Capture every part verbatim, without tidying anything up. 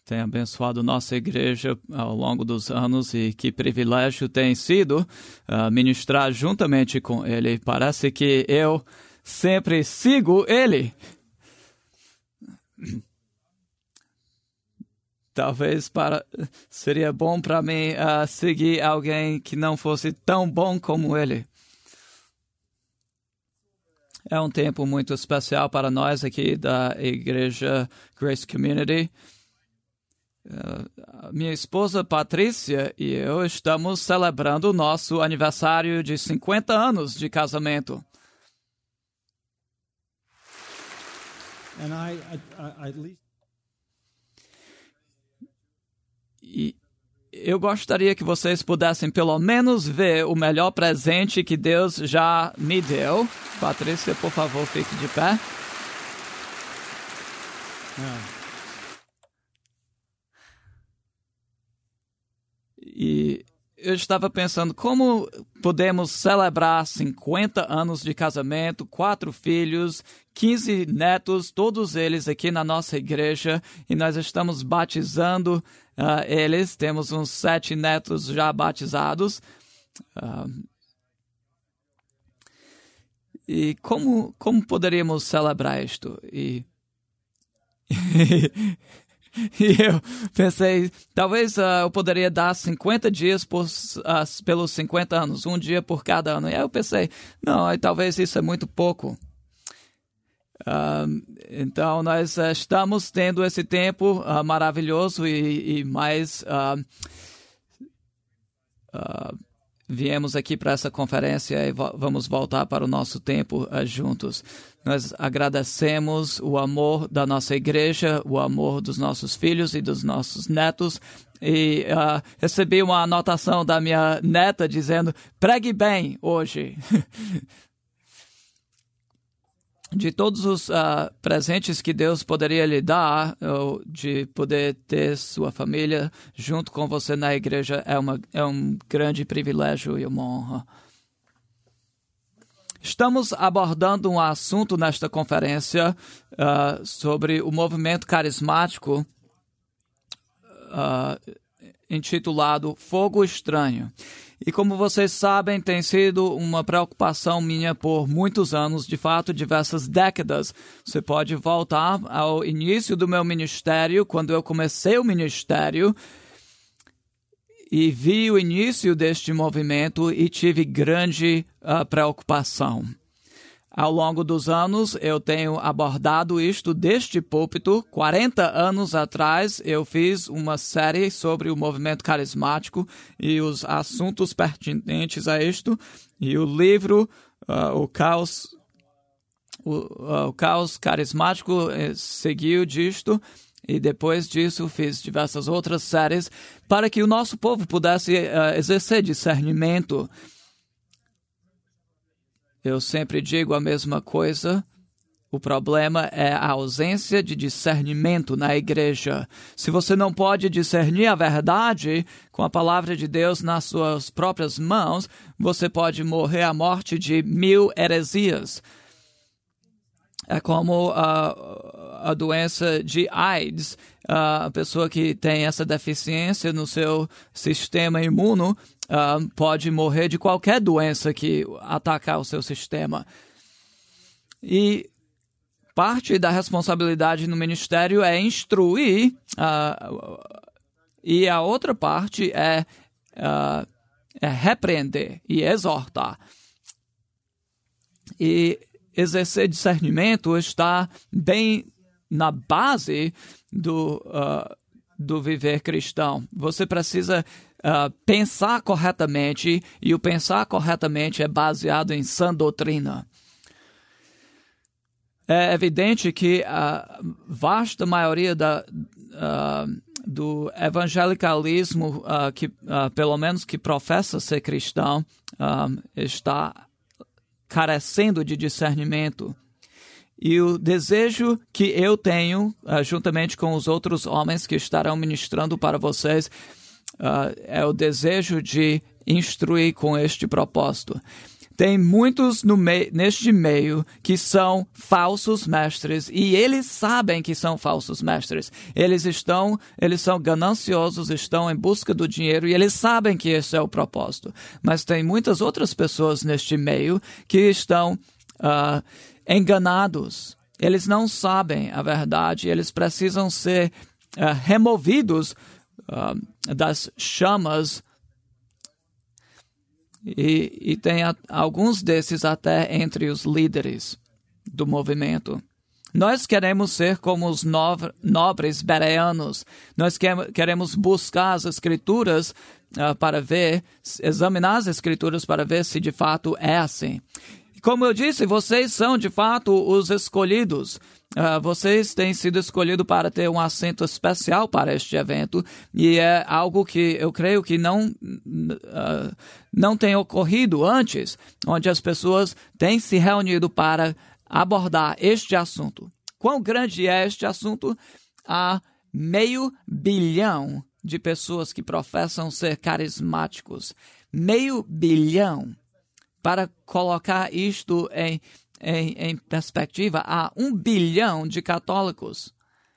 tem abençoado nossa igreja ao longo dos anos e que privilégio tem sido uh, ministrar juntamente com ele. Parece que eu sempre sigo ele. Talvez para, seria bom para mim uh, seguir alguém que não fosse tão bom como ele. É um tempo muito especial para nós aqui da Igreja Grace Community. Uh, minha esposa Patrícia e eu estamos celebrando o nosso aniversário de cinquenta anos de casamento. And I, I, I, at least... E eu gostaria que vocês pudessem pelo menos ver o melhor presente que Deus já me deu. Patrícia, por favor, fique de pé. Yeah. E eu estava pensando como podemos celebrar cinquenta anos de casamento, quatro filhos, quinze netos, todos eles aqui na nossa igreja, e nós estamos batizando uh, eles. Temos uns sete netos já batizados. Uh, e como, como poderíamos celebrar isto? E... E eu pensei, talvez uh, eu poderia dar cinquenta dias por, uh, pelos cinquenta anos, um dia por cada ano. E aí eu pensei, não, talvez isso é muito pouco. Uh, então, nós uh, estamos tendo esse tempo uh, maravilhoso e, e mais... Uh, uh, viemos aqui para essa conferência e vo- vamos voltar para o nosso tempo uh, juntos. Nós agradecemos o amor da nossa igreja, o amor dos nossos filhos e dos nossos netos. E uh, recebi uma anotação da minha neta dizendo, pregue bem hoje. De todos os uh, presentes que Deus poderia lhe dar, uh, de poder ter sua família junto com você na igreja, é, uma, é um grande privilégio e uma honra. Estamos abordando um assunto nesta conferência uh, sobre o movimento carismático uh, intitulado Fogo Estranho. E como vocês sabem, tem sido uma preocupação minha por muitos anos, de fato, diversas décadas. Você pode voltar ao início do meu ministério, quando eu comecei o ministério, e vi o início deste movimento e tive grande uh, preocupação. Ao longo dos anos, eu tenho abordado isto deste púlpito. quarenta anos atrás, eu fiz uma série sobre o movimento carismático e os assuntos pertinentes a isto. E o livro, uh, o, caos, o, uh, o Caos Carismático, eh, seguiu disto. E depois disso, fiz diversas outras séries para que o nosso povo pudesse uh, exercer discernimento. Eu sempre digo a mesma coisa. O problema é a ausência de discernimento na igreja. Se você não pode discernir a verdade com a palavra de Deus nas suas próprias mãos, você pode morrer a morte de mil heresias. É como uh, a doença de AIDS. Uh, a pessoa que tem essa deficiência no seu sistema imuno uh, pode morrer de qualquer doença que atacar o seu sistema. E parte da responsabilidade no ministério é instruir, uh, e a outra parte é, uh, é repreender e exortar. E exercer discernimento está bem na base do, uh, do viver cristão. Você precisa uh, pensar corretamente, e o pensar corretamente é baseado em sã doutrina. É evidente que a vasta maioria da, uh, do evangelicalismo, uh, que, uh, pelo menos que professa ser cristão, uh, está carecendo de discernimento. E o desejo que eu tenho, uh, juntamente com os outros homens que estarão ministrando para vocês, uh, é o desejo de instruir com este propósito. Tem muitos no mei- neste meio que são falsos mestres e eles sabem que são falsos mestres. Eles estão, eles são gananciosos, estão em busca do dinheiro e eles sabem que esse é o propósito. Mas tem muitas outras pessoas neste meio que estão uh, enganados. Eles não sabem a verdade, eles precisam ser uh, removidos uh, das chamas. E, e tem a, alguns desses até entre os líderes do movimento. Nós queremos ser como os no, nobres bereanos. Nós que, queremos buscar as escrituras uh, para ver, examinar as escrituras para ver se de fato é assim. Como eu disse, vocês são de fato os escolhidos. Uh, vocês têm sido escolhidos para ter um assento especial para este evento e é algo que eu creio que não, uh, não tem ocorrido antes, onde as pessoas têm se reunido para abordar este assunto. Quão grande é este assunto? Há meio bilhão de pessoas que professam ser carismáticos. Meio bilhão. Para colocar isto em, em, em perspectiva, há um bilhão de católicos.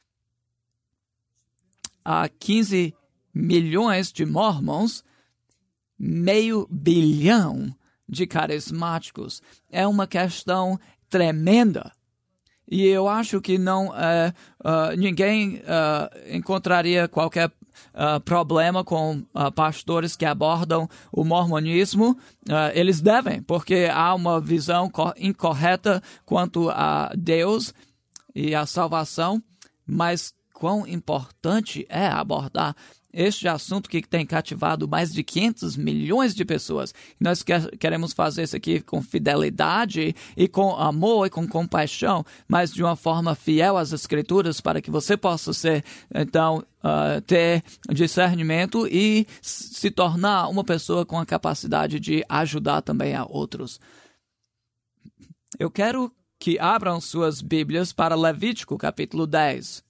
Há quinze milhões de mormons, meio bilhão de carismáticos. É uma questão tremenda. E eu acho que não, uh, uh, ninguém uh, encontraria qualquer uh, problema com uh, pastores que abordam o mormonismo. Uh, eles devem, porque há uma visão incorreta quanto a Deus e a salvação. Mas quão importante é abordar este assunto que tem cativado mais de quinhentos milhões de pessoas. Nós quer, queremos fazer isso aqui com fidelidade e com amor e com compaixão, mas de uma forma fiel às Escrituras para que você possa ser, então, uh, ter discernimento e se tornar uma pessoa com a capacidade de ajudar também a outros. Eu quero que abram suas Bíblias para Levítico, capítulo dez.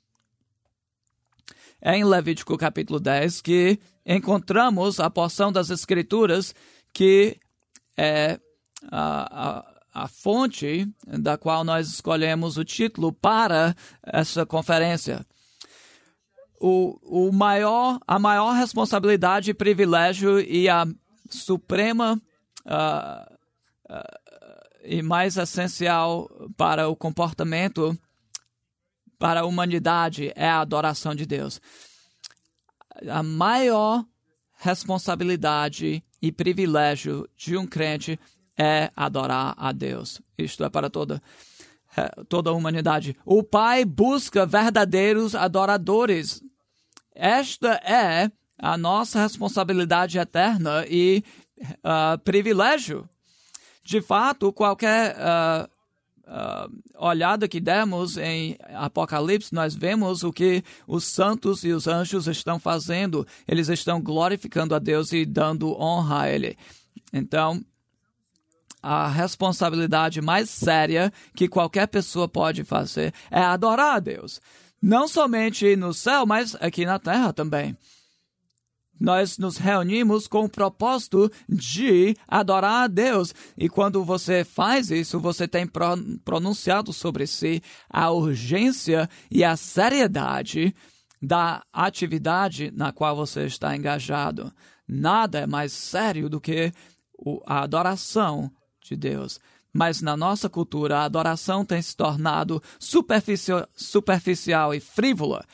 É em Levítico capítulo dez que encontramos a porção das Escrituras que é a, a, a fonte da qual nós escolhemos o título para essa conferência. O, o maior, a maior responsabilidade, privilégio e a suprema uh, uh, e mais essencial para o comportamento para a humanidade é a adoração de Deus. A maior responsabilidade e privilégio de um crente é adorar a Deus. Isto é para toda, toda a humanidade. O Pai busca verdadeiros adoradores. Esta é a nossa responsabilidade eterna e uh, privilégio. De fato, qualquer Uh, Uh, olhada que demos em Apocalipse, nós vemos o que os santos e os anjos estão fazendo. Eles estão glorificando a Deus e dando honra a Ele. Então, a responsabilidade mais séria que qualquer pessoa pode fazer é adorar a Deus. Não somente no céu, mas aqui na terra também. Nós nos reunimos com o propósito de adorar a Deus. E quando você faz isso, você tem pronunciado sobre si a urgência e a seriedade da atividade na qual você está engajado. Nada é mais sério do que a adoração de Deus. Mas na nossa cultura, a adoração tem se tornado superficial, superficial e frívola.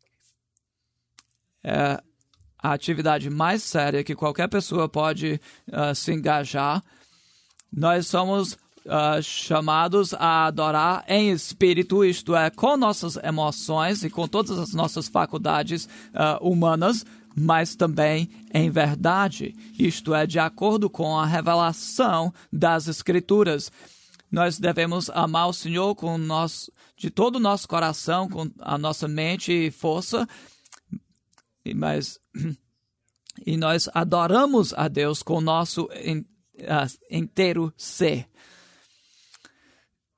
É a atividade mais séria que qualquer pessoa pode uh, se engajar. Nós somos uh, chamados a adorar em espírito, isto é, com nossas emoções e com todas as nossas faculdades uh, humanas, mas também em verdade, isto é, de acordo com a revelação das Escrituras. Nós devemos amar o Senhor com nosso, de todo o nosso coração, com a nossa mente e força, mas e nós adoramos a Deus com o nosso inteiro ser.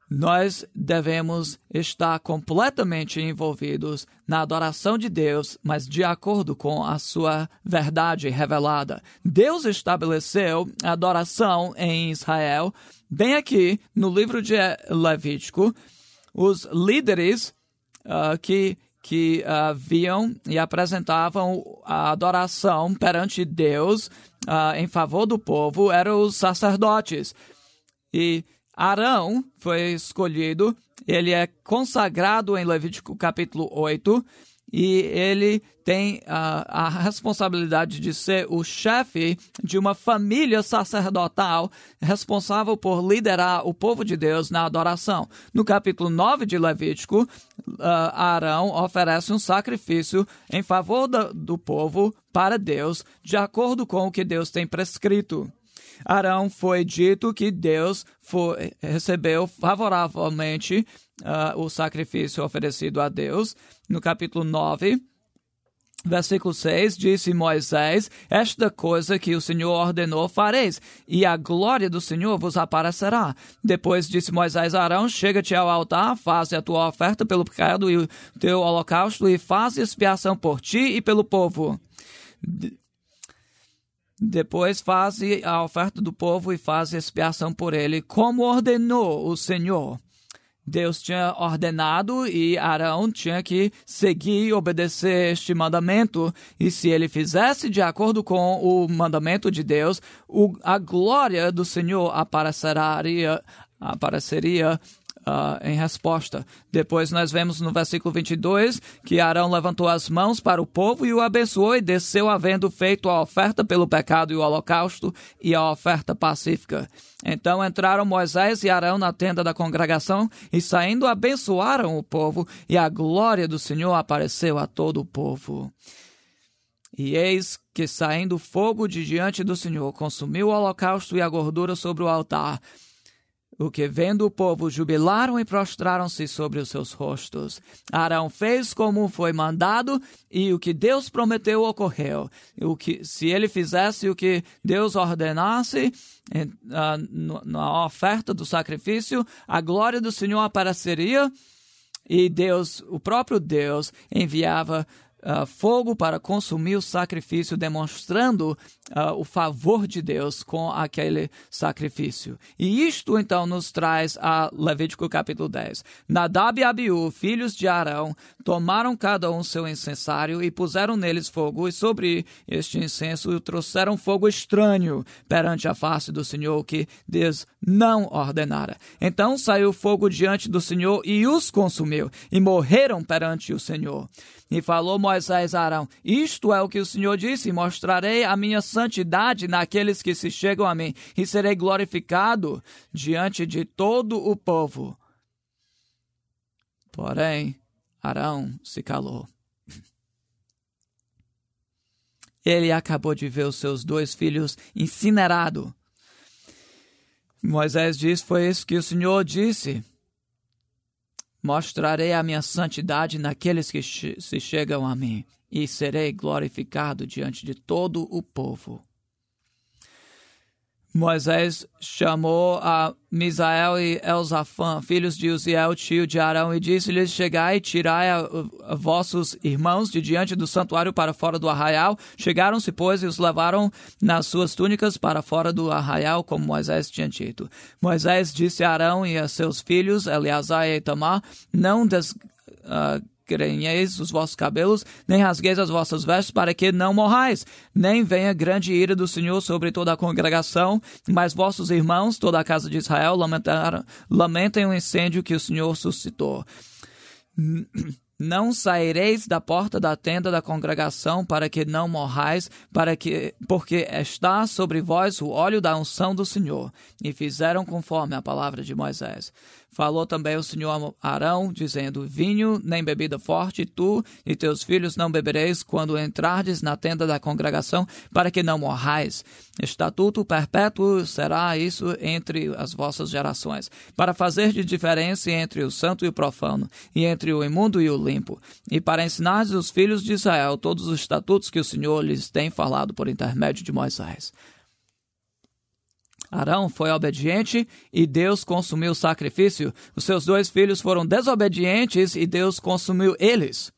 Nós devemos estar completamente envolvidos na adoração de Deus, mas de acordo com a sua verdade revelada. Deus estabeleceu a adoração em Israel. Bem aqui, no livro de Levítico, os líderes uh, que, que uh, viam e apresentavam a adoração perante Deus uh, em favor do povo eram os sacerdotes. E Arão foi escolhido, ele é consagrado em Levítico capítulo oito, e ele tem a, a responsabilidade de ser o chefe de uma família sacerdotal responsável por liderar o povo de Deus na adoração. No capítulo nove de Levítico, uh, Arão oferece um sacrifício em favor do, do povo para Deus, de acordo com o que Deus tem prescrito. Arão foi dito que Deus foi, recebeu favoravelmente uh, o sacrifício oferecido a Deus. No capítulo nove, versículo seis, disse Moisés: esta coisa que o Senhor ordenou fareis, e a glória do Senhor vos aparecerá. Depois disse Moisés a Arão: chega-te ao altar, faze a tua oferta pelo pecado e o teu holocausto, e faze expiação por ti e pelo povo. De Depois faze a oferta do povo e faze expiação por ele, como ordenou o Senhor. Deus tinha ordenado e Arão tinha que seguir e obedecer este mandamento. E se ele fizesse de acordo com o mandamento de Deus, o, a glória do Senhor apareceria, apareceria Uh, em resposta. Depois nós vemos no versículo vinte e dois que Arão levantou as mãos para o povo e o abençoou e desceu, havendo feito a oferta pelo pecado e o holocausto e a oferta pacífica. Então entraram Moisés e Arão na tenda da congregação e, saindo, abençoaram o povo, e a glória do Senhor apareceu a todo o povo. E eis que, saindo fogo de diante do Senhor, consumiu o holocausto e a gordura sobre o altar. O que, vendo o povo, jubilaram e prostraram-se sobre os seus rostos. Arão fez como foi mandado, e o que Deus prometeu ocorreu. O que, se ele fizesse o que Deus ordenasse, uh, na oferta do sacrifício, a glória do Senhor apareceria, e Deus, o próprio Deus, enviava Uh, fogo para consumir o sacrifício, demonstrando uh, o favor de Deus com aquele sacrifício. E isto então nos traz a Levítico capítulo dez. Nadab e Abiú, filhos de Arão, tomaram cada um seu incensário e puseram neles fogo, e sobre este incenso trouxeram fogo estranho perante a face do Senhor, que Deus não ordenara. Então saiu fogo diante do Senhor e os consumiu, e morreram perante o Senhor. E falou Moisés a Arão: isto é o que o Senhor disse: mostrarei a minha santidade naqueles que se chegam a mim, e serei glorificado diante de todo o povo. Porém, Arão se calou. Ele acabou de ver os seus dois filhos incinerados. Moisés disse: foi isso que o Senhor disse. Mostrarei a minha santidade naqueles que se chegam a mim, e serei glorificado diante de todo o povo. Moisés chamou a Misael e Elzafã, filhos de Uziel, tio de Arão, e disse-lhes: chegai e tirai a, a, a vossos irmãos de diante do santuário para fora do arraial. Chegaram-se, pois, e os levaram nas suas túnicas para fora do arraial, como Moisés tinha dito. Moisés disse a Arão e a seus filhos, Eleazar e Itamar: não des... Uh, grenheis os vossos cabelos, nem rasgueis as vossas vestes, para que não morrais, nem venha grande ira do Senhor sobre toda a congregação, mas vossos irmãos, toda a casa de Israel, lamentem o incêndio que o Senhor suscitou. Não saireis da porta da tenda da congregação, para que não morrais, para que, porque está sobre vós o óleo da unção do Senhor. E fizeram conforme a palavra de Moisés. Falou também o Senhor a Arão, dizendo: vinho nem bebida forte, tu e teus filhos não bebereis quando entrardes na tenda da congregação, para que não morrais. Estatuto perpétuo será isso entre as vossas gerações, para fazer de diferença entre o santo e o profano, e entre o imundo e o limpo, e para ensinar os filhos de Israel todos os estatutos que o Senhor lhes tem falado por intermédio de Moisés. Arão foi obediente e Deus consumiu o sacrifício. Os seus dois filhos foram desobedientes e Deus consumiu eles.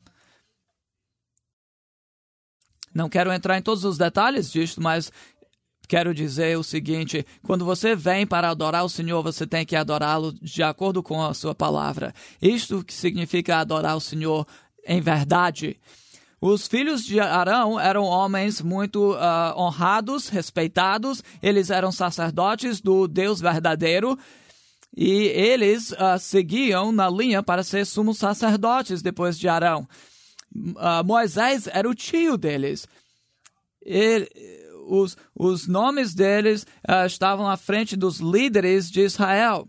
Não quero entrar em todos os detalhes disso, mas quero dizer o seguinte: quando você vem para adorar o Senhor, você tem que adorá-lo de acordo com a sua palavra. Isto que significa adorar o Senhor em verdade. Os filhos de Arão eram homens muito uh, honrados, respeitados. Eles eram sacerdotes do Deus verdadeiro. E eles uh, seguiam na linha para ser sumos sacerdotes depois de Arão. Uh, Moisés era o tio deles. Ele, os, os nomes deles uh, estavam à frente dos líderes de Israel.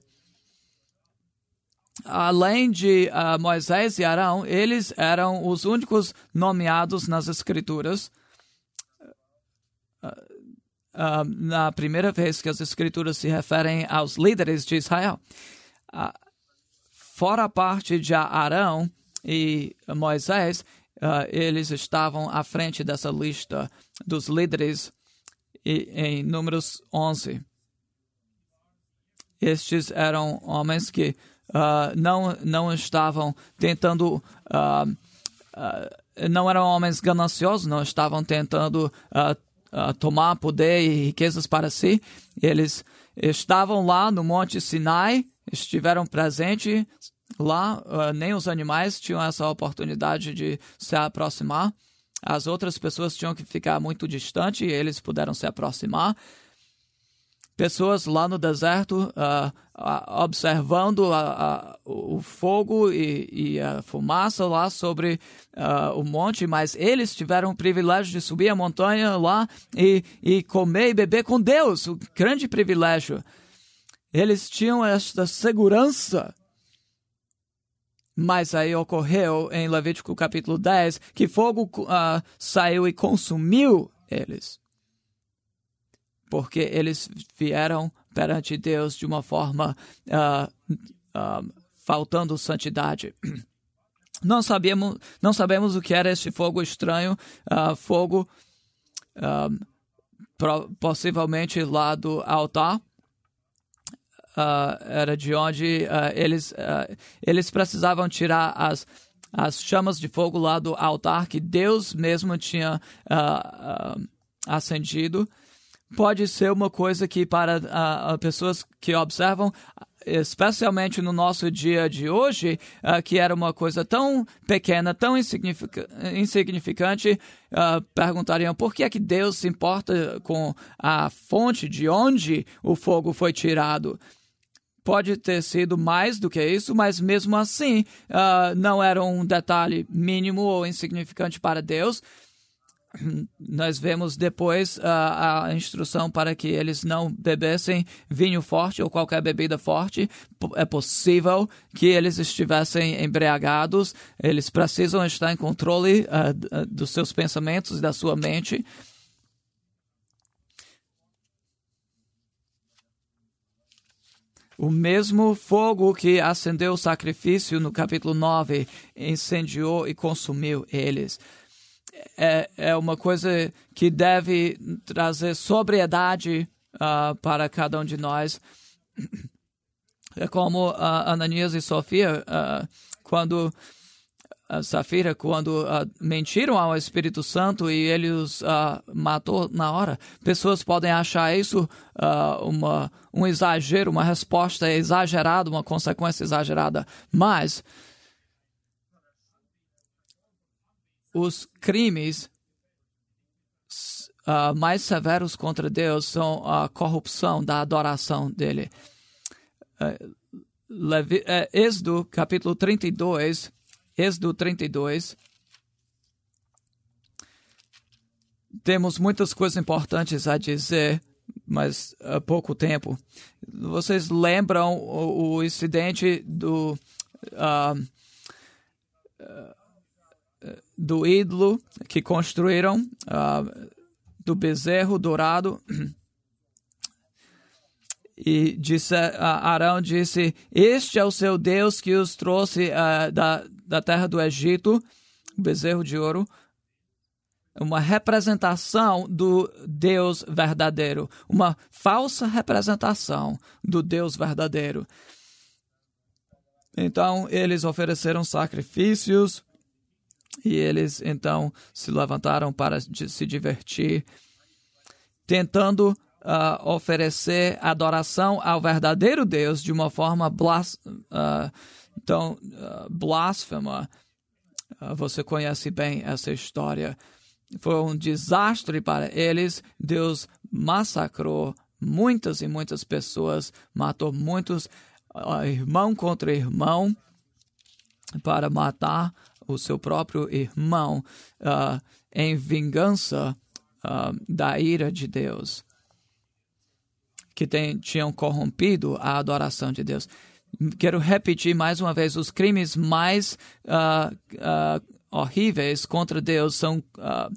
Além de uh, Moisés e Arão, eles eram os únicos nomeados nas Escrituras. Uh, uh, na primeira vez que as Escrituras se referem aos líderes de Israel. Uh, fora a parte de Arão e Moisés, uh, eles estavam à frente dessa lista dos líderes e, em Números onze. Estes eram homens que Uh, não, não estavam tentando, uh, uh, não eram homens gananciosos, não estavam tentando uh, uh, tomar poder e riquezas para si. Eles estavam lá no Monte Sinai, estiveram presentes lá, uh, nem os animais tinham essa oportunidade de se aproximar. As outras pessoas tinham que ficar muito distante e eles puderam se aproximar. Pessoas lá no deserto uh, uh, observando a, a, o fogo e, e a fumaça lá sobre uh, o monte, mas eles tiveram o privilégio de subir a montanha lá e, e comer e beber com Deus, um grande privilégio. Eles tinham esta segurança. Mas aí ocorreu em Levítico capítulo dez que fogo uh, saiu e consumiu eles. Porque eles vieram perante Deus de uma forma uh, uh, faltando santidade. Não sabemos, não sabemos o que era este fogo estranho, uh, fogo uh, pro, possivelmente lá do altar. Uh, era de onde uh, eles, uh, eles precisavam tirar as, as chamas de fogo lá do altar que Deus mesmo tinha uh, uh, acendido. Pode ser uma coisa que para uh, pessoas que observam, especialmente no nosso dia de hoje, uh, que era uma coisa tão pequena, tão insignific- insignificante, uh, perguntariam por que é que Deus se importa com a fonte de onde o fogo foi tirado. Pode ter sido mais do que isso, mas mesmo assim uh, não era um detalhe mínimo ou insignificante para Deus. Nós vemos depois uh, a instrução para que eles não bebessem vinho forte ou qualquer bebida forte. É possível que eles estivessem embriagados. Eles precisam estar em controle uh, dos seus pensamentos e da sua mente. O mesmo fogo que acendeu o sacrifício no capítulo nove incendiou e consumiu eles. É, é uma coisa que deve trazer sobriedade uh, para cada um de nós. É como uh, Ananias e Sofia, uh, quando uh, Safira, quando uh, mentiram ao Espírito Santo e ele os uh, matou na hora. Pessoas podem achar isso uh, uma, um exagero, uma resposta exagerada, uma consequência exagerada, mas os crimes uh, mais severos contra Deus são a corrupção da adoração dele. Uh, Levi, uh, Êxodo, capítulo trinta e dois. Êxodo trinta e dois. Temos muitas coisas importantes a dizer, mas há pouco tempo. Vocês lembram o, o incidente do... Uh, uh, do ídolo que construíram, uh, do bezerro dourado. E disse, uh, Arão disse, este é o seu Deus que os trouxe uh, da, da terra do Egito, o bezerro de ouro. uma representação do Deus verdadeiro, uma falsa representação do Deus verdadeiro. Então, eles ofereceram sacrifícios e eles, então, se levantaram para se divertir, tentando uh, oferecer adoração ao verdadeiro Deus de uma forma blás, uh, tão, uh, blasfema. Uh, você conhece bem essa história. Foi um desastre para eles. Deus massacrou muitas e muitas pessoas, matou muitos, uh, irmão contra irmão, para matar o seu próprio irmão uh, em vingança uh, da ira de Deus, que tem, tinham corrompido a adoração de Deus. Quero repetir mais uma vez, os crimes mais uh, uh, horríveis contra Deus são, uh,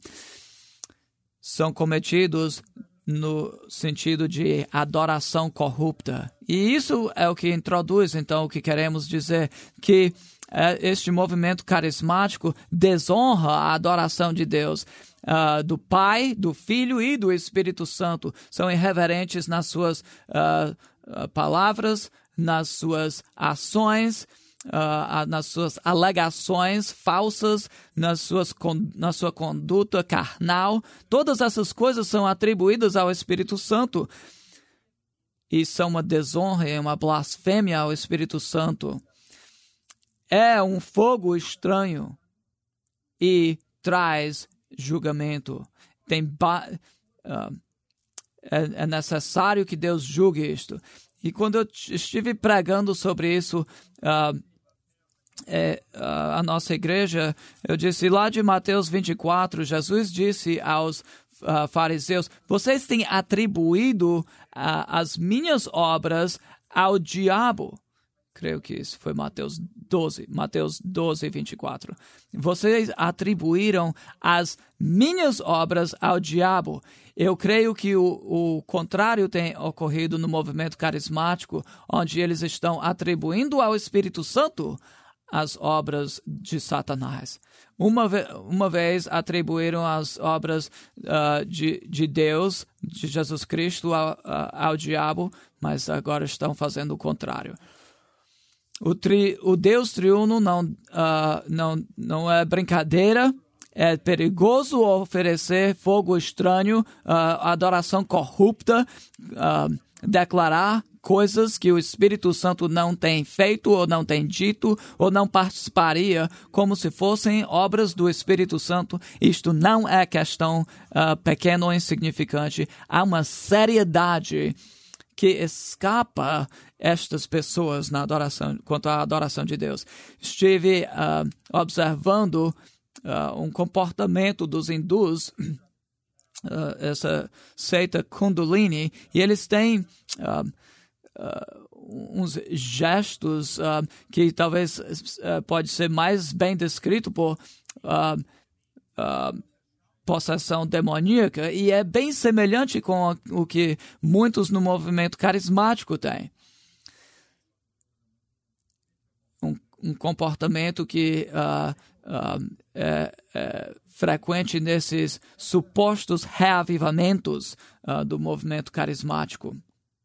são cometidos no sentido de adoração corrupta. E isso é o que introduz, então, o que queremos dizer, que uh, este movimento carismático desonra a adoração de Deus, uh, do Pai, do Filho e do Espírito Santo. São irreverentes nas suas uh, uh, palavras, nas suas ações, Uh, nas suas alegações falsas, nas suas, na sua conduta carnal. Todas essas coisas são atribuídas ao Espírito Santo e são uma desonra e uma blasfêmia ao Espírito Santo. É um fogo estranho e traz julgamento. Tem ba- uh, é, é necessário que Deus julgue isto. E quando eu estive pregando sobre isso, uh, É, uh, a nossa igreja, eu disse lá de Mateus vinte e quatro, Jesus disse aos uh, fariseus, vocês têm atribuído uh, as minhas obras ao diabo. Creio que isso foi Mateus doze, Mateus doze, vinte e quatro. Vocês atribuíram as minhas obras ao diabo. Eu creio que o, o contrário tem ocorrido no movimento carismático, onde eles estão atribuindo ao Espírito Santo as obras de Satanás. Uma, ve- uma vez atribuíram as obras uh, de, de Deus, de Jesus Cristo, ao, uh, ao diabo, mas agora estão fazendo o contrário. O, tri, o Deus triuno não, uh, não, não é brincadeira, é perigoso oferecer fogo estranho, uh, adoração corrupta, uh, declarar coisas que o Espírito Santo não tem feito, ou não tem dito, ou não participaria, como se fossem obras do Espírito Santo. Isto não é questão uh, pequena ou insignificante. Há uma seriedade que escapa estas pessoas na adoração, quanto à adoração de Deus. Estive uh, observando uh, um comportamento dos hindus, uh, essa seita Kundalini, e eles têm uh, uh, uns gestos uh, que talvez uh, pode ser mais bem descrito por uh, uh, possessão demoníaca, e é bem semelhante com o que muitos no movimento carismático têm. Um, um comportamento que uh, uh, é, é frequente nesses supostos reavivamentos uh, do movimento carismático.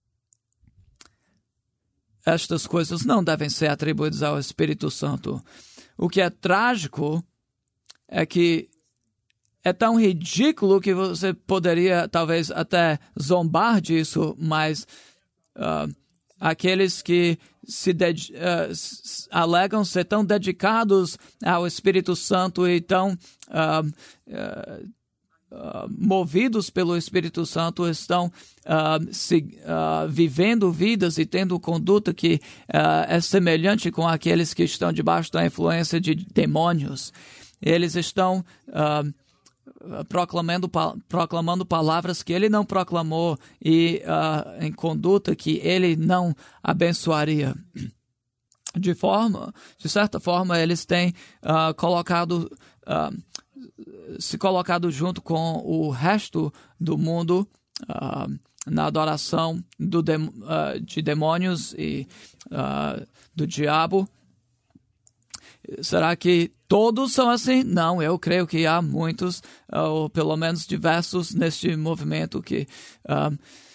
Estas coisas não devem ser atribuídas ao Espírito Santo. O que é trágico é que é tão ridículo que você poderia talvez até zombar disso, mas uh, aqueles que se ded- uh, s- alegam ser tão dedicados ao Espírito Santo e tão uh, uh, uh, movidos pelo Espírito Santo estão uh, se, uh, vivendo vidas e tendo conduta que uh, é semelhante com aqueles que estão debaixo da influência de demônios. Eles estão Uh, Proclamando, proclamando palavras que ele não proclamou e uh, em conduta que ele não abençoaria. De forma, de certa forma, eles têm uh, colocado, uh, se colocado junto com o resto do mundo uh, na adoração do de, uh, de demônios e uh, do diabo. Será que todos são assim? Não, eu creio que há muitos, ou pelo menos diversos, neste movimento que uh,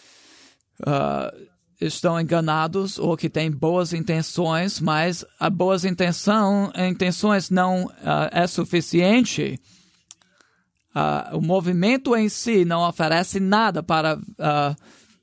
uh, estão enganados ou que têm boas intenções, mas a boas intenção, intenções não uh, é suficiente. Uh, o movimento em si não oferece nada para uh,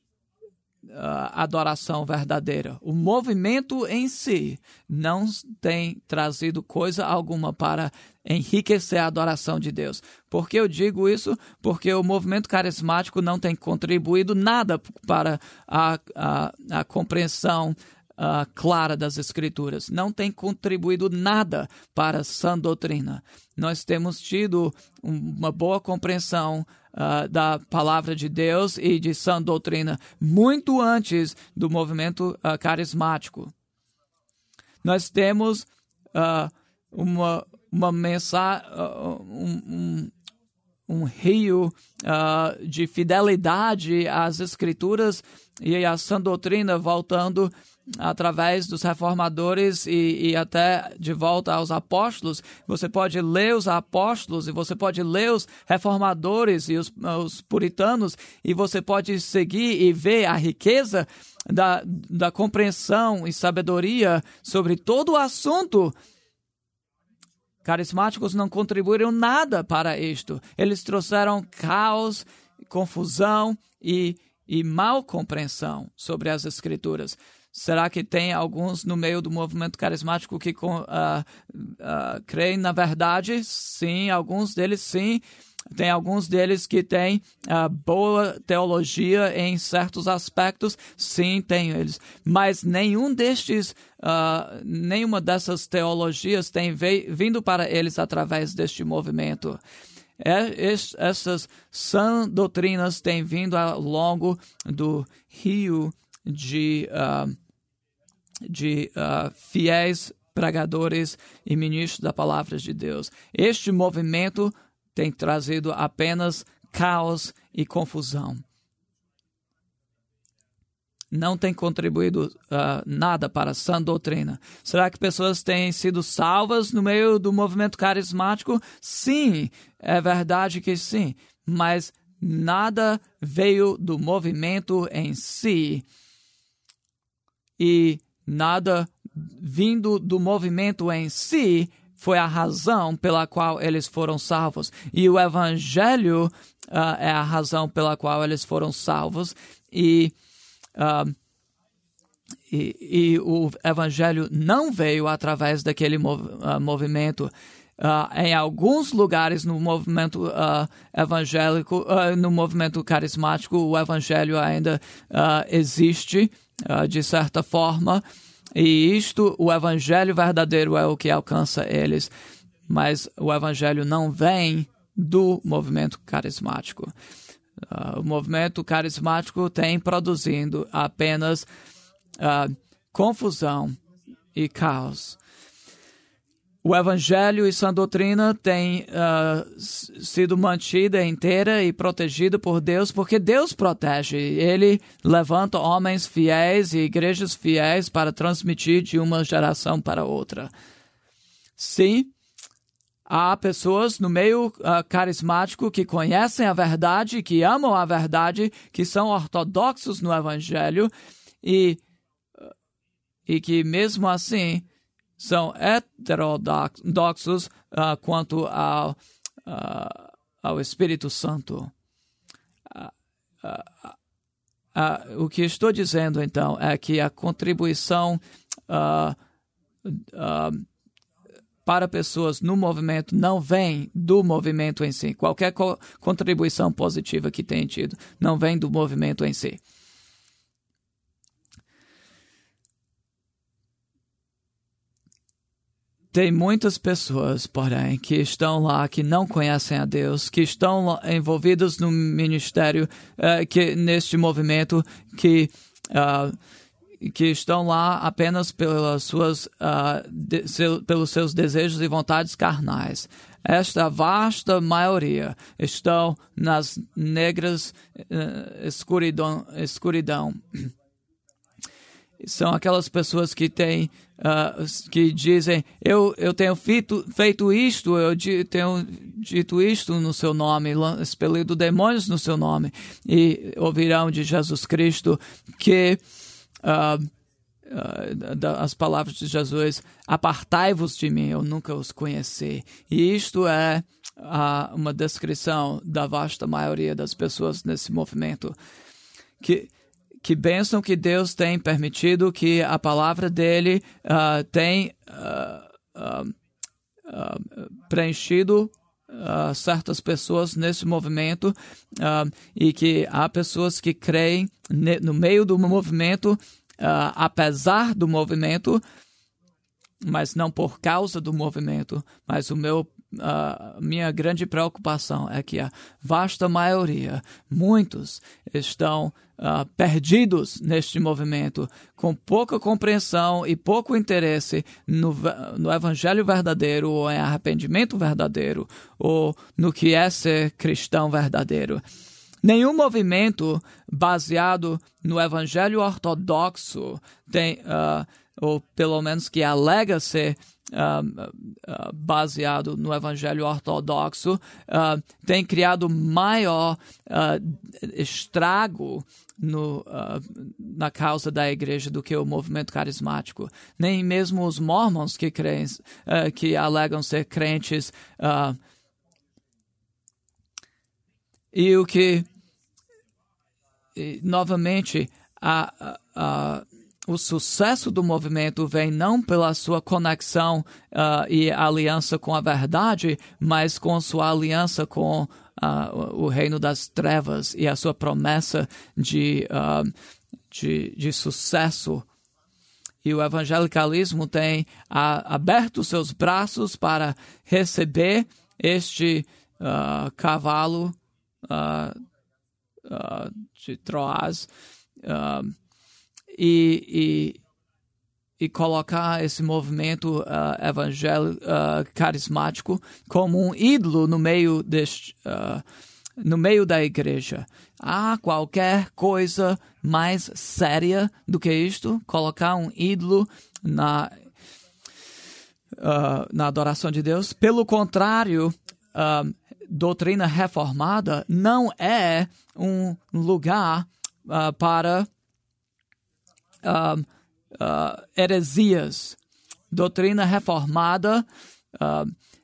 uh, adoração verdadeira. O movimento em si não tem trazido coisa alguma para enriquecer a adoração de Deus. Por que eu digo isso? Porque o movimento carismático não tem contribuído nada para a, a, a compreensão Uh, clara das Escrituras, não tem contribuído nada para a sã doutrina. Nós temos tido uma boa compreensão uh, da palavra de Deus e de sã doutrina muito antes do movimento uh, carismático. Nós temos uh, uma, uma mensagem, uh, um, um, um rio uh, de fidelidade às Escrituras e à sã doutrina voltando através dos reformadores e, e até de volta aos apóstolos. Você pode ler os apóstolos e você pode ler os reformadores e os, os puritanos e você pode seguir e ver a riqueza da, da compreensão e sabedoria sobre todo o assunto. Carismáticos não contribuíram nada para isto. Eles trouxeram caos, confusão e, e mal compreensão sobre as Escrituras. Será que tem alguns no meio do movimento carismático que uh, uh, creem na verdade? Sim, alguns deles sim. Tem alguns deles que têm uh, boa teologia em certos aspectos. Sim, tem eles. Mas nenhum destes, uh, nenhuma dessas teologias tem vindo para eles através deste movimento. É, es, essas sã doutrinas têm vindo ao longo do rio de, uh, de uh, fiéis pregadores e ministros da palavra de Deus. Este movimento tem trazido apenas caos e confusão. Não tem contribuído uh, nada para a sã doutrina. Será que pessoas têm sido salvas no meio do movimento carismático? Sim, é verdade que sim, mas nada veio do movimento em si. E nada vindo do movimento em si foi a razão pela qual eles foram salvos. E o Evangelho uh, é a razão pela qual eles foram salvos. E, uh, e, e o Evangelho não veio através daquele mov, uh, movimento. Uh, em alguns lugares no movimento uh, evangélico, uh, no movimento carismático, o Evangelho ainda uh, existe. Uh, de certa forma, e isto, o evangelho verdadeiro é o que alcança eles, mas o evangelho não vem do movimento carismático. Uh, o movimento carismático tem produzindo apenas uh, confusão e caos. O Evangelho e sã doutrina têm uh, sido mantida inteira e protegida por Deus, porque Deus protege. Ele levanta homens fiéis e igrejas fiéis para transmitir de uma geração para outra. Sim, há pessoas no meio uh, carismático que conhecem a verdade, que amam a verdade, que são ortodoxos no Evangelho e, uh, e que mesmo assim são heterodoxos uh, quanto ao, uh, ao Espírito Santo. Uh, uh, uh, o que estou dizendo, então, é que a contribuição uh, uh, para pessoas no movimento não vem do movimento em si. Qualquer co- contribuição positiva que tenha tido não vem do movimento em si. Tem muitas pessoas, porém, que estão lá, que não conhecem a Deus, que estão envolvidas no ministério, uh, que, neste movimento, que, uh, que estão lá apenas pelas suas, uh, de, seu, pelos seus desejos e vontades carnais. Esta vasta maioria estão nas negras uh, escuridão, escuridão. são aquelas pessoas que têm, uh, que dizem, eu, eu tenho feito, feito isto, eu di, tenho dito isto no seu nome, expelido demônios no seu nome, e ouvirão de Jesus Cristo que uh, uh, as palavras de Jesus, apartai-vos de mim, eu nunca os conheci. E isto é uh, uma descrição da vasta maioria das pessoas nesse movimento, que que pensam que Deus tem permitido que a palavra dele uh, tem uh, uh, uh, preenchido uh, certas pessoas nesse movimento uh, e que há pessoas que creem ne- no meio do movimento, uh, apesar do movimento, mas não por causa do movimento. Mas o meu Uh, minha grande preocupação é que a vasta maioria, muitos, estão uh, perdidos neste movimento, com pouca compreensão e pouco interesse no, no evangelho verdadeiro, ou em arrependimento verdadeiro, ou no que é ser cristão verdadeiro. Nenhum movimento baseado no evangelho ortodoxo tem, uh, ou pelo menos que alega ser Uh, uh, baseado no evangelho ortodoxo, uh, tem criado maior uh, estrago no, uh, na causa da igreja do que o movimento carismático. Nem mesmo os mormons que, creem, uh, que alegam ser crentes. Uh, e o que, e, novamente, a, a, a o sucesso do movimento vem não pela sua conexão uh, e aliança com a verdade, mas com sua aliança com uh, o reino das trevas e a sua promessa de, uh, de, de sucesso. E o evangelicalismo tem uh, aberto seus braços para receber este uh, cavalo uh, uh, de Troas, uh, E, e, e colocar esse movimento uh, evangélico uh, carismático como um ídolo no meio, deste, uh, no meio da igreja. Há qualquer coisa mais séria do que isto? Colocar um ídolo na, uh, na adoração de Deus? Pelo contrário, uh, doutrina reformada não é um lugar uh, para Uh, uh, heresias. Doutrina reformada uh,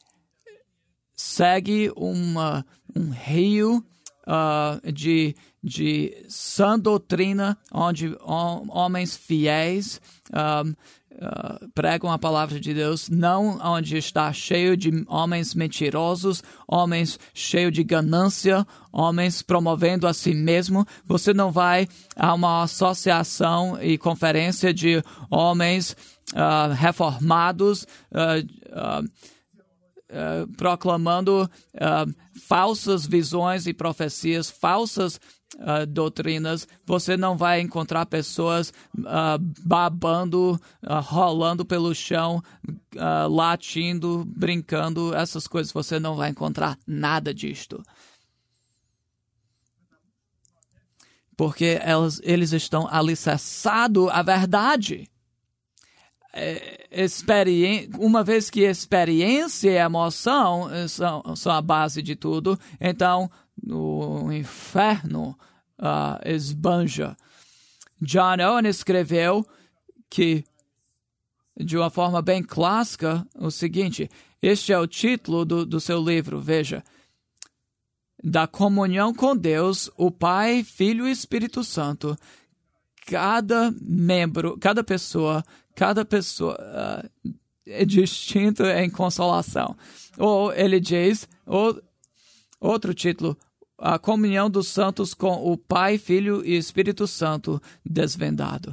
segue uma, um rio uh, de, de sã doutrina, onde homens fiéis uh, uh, pregam a palavra de Deus, não onde está cheio de homens mentirosos, homens cheios de ganância, homens promovendo a si mesmo. Você não vai a uma associação e conferência de homens uh, reformados uh, uh, uh, proclamando uh, falsas visões e profecias, falsas Uh, doutrinas. Você não vai encontrar pessoas uh, babando, uh, rolando pelo chão, uh, latindo, brincando, essas coisas. Você não vai encontrar nada disto. Porque elas, eles estão alicerçados à verdade. É, experi- uma vez que experiência e emoção são, são a base de tudo, então o inferno uh, esbanja. John Owen escreveu que, de uma forma bem clássica, o seguinte, este é o título do, do seu livro, veja, da comunhão com Deus, o Pai, Filho e Espírito Santo, cada membro, cada pessoa, cada pessoa uh, é distinta em consolação. Ou ele diz, ou outro título, a comunhão dos santos com o Pai, Filho e Espírito Santo desvendado.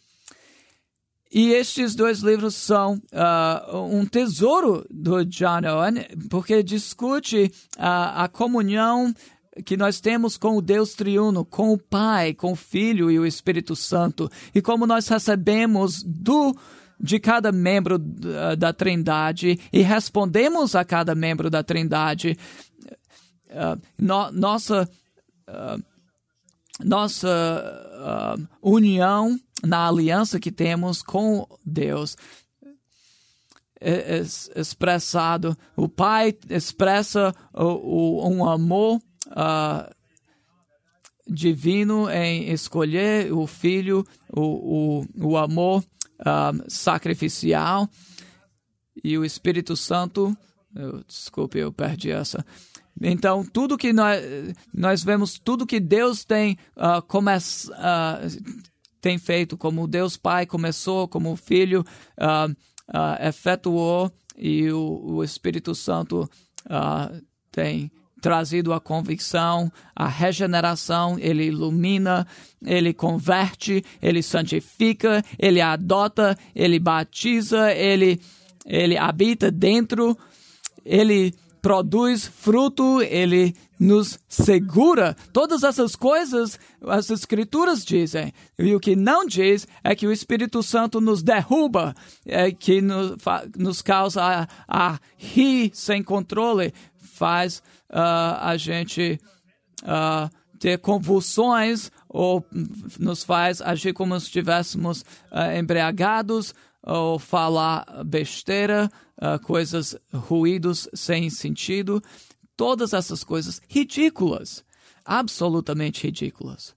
E estes dois livros são uh, um tesouro do John Owen, porque discute uh, a comunhão que nós temos com o Deus triuno, com o Pai, com o Filho e o Espírito Santo, e como nós recebemos do de cada membro uh, da Trindade e respondemos a cada membro da Trindade. Uh, no, nossa uh, nossa uh, união na aliança que temos com Deus. É, é expressado, o Pai expressa o, o, um amor uh, divino em escolher o Filho, o, o, o amor uh, sacrificial, e o Espírito Santo, eu, desculpe, eu perdi essa. Então, tudo que nós, nós vemos, tudo que Deus tem, uh, come, uh, tem feito, como Deus Pai começou, como o Filho uh, uh, efetuou, e o, o Espírito Santo uh, tem trazido a convicção, a regeneração, ele ilumina, ele converte, ele santifica, ele adota, ele batiza, ele, ele habita dentro, ele produz fruto, ele nos segura. Todas essas coisas as Escrituras dizem. E o que não diz é que o Espírito Santo nos derruba, é, que nos, nos causa a, a rir sem controle, faz uh, a gente uh, ter convulsões ou nos faz agir como se estivéssemos uh, embriagados ou falar besteira, uh, coisas, ruídos sem sentido. Todas essas coisas ridículas, absolutamente ridículas.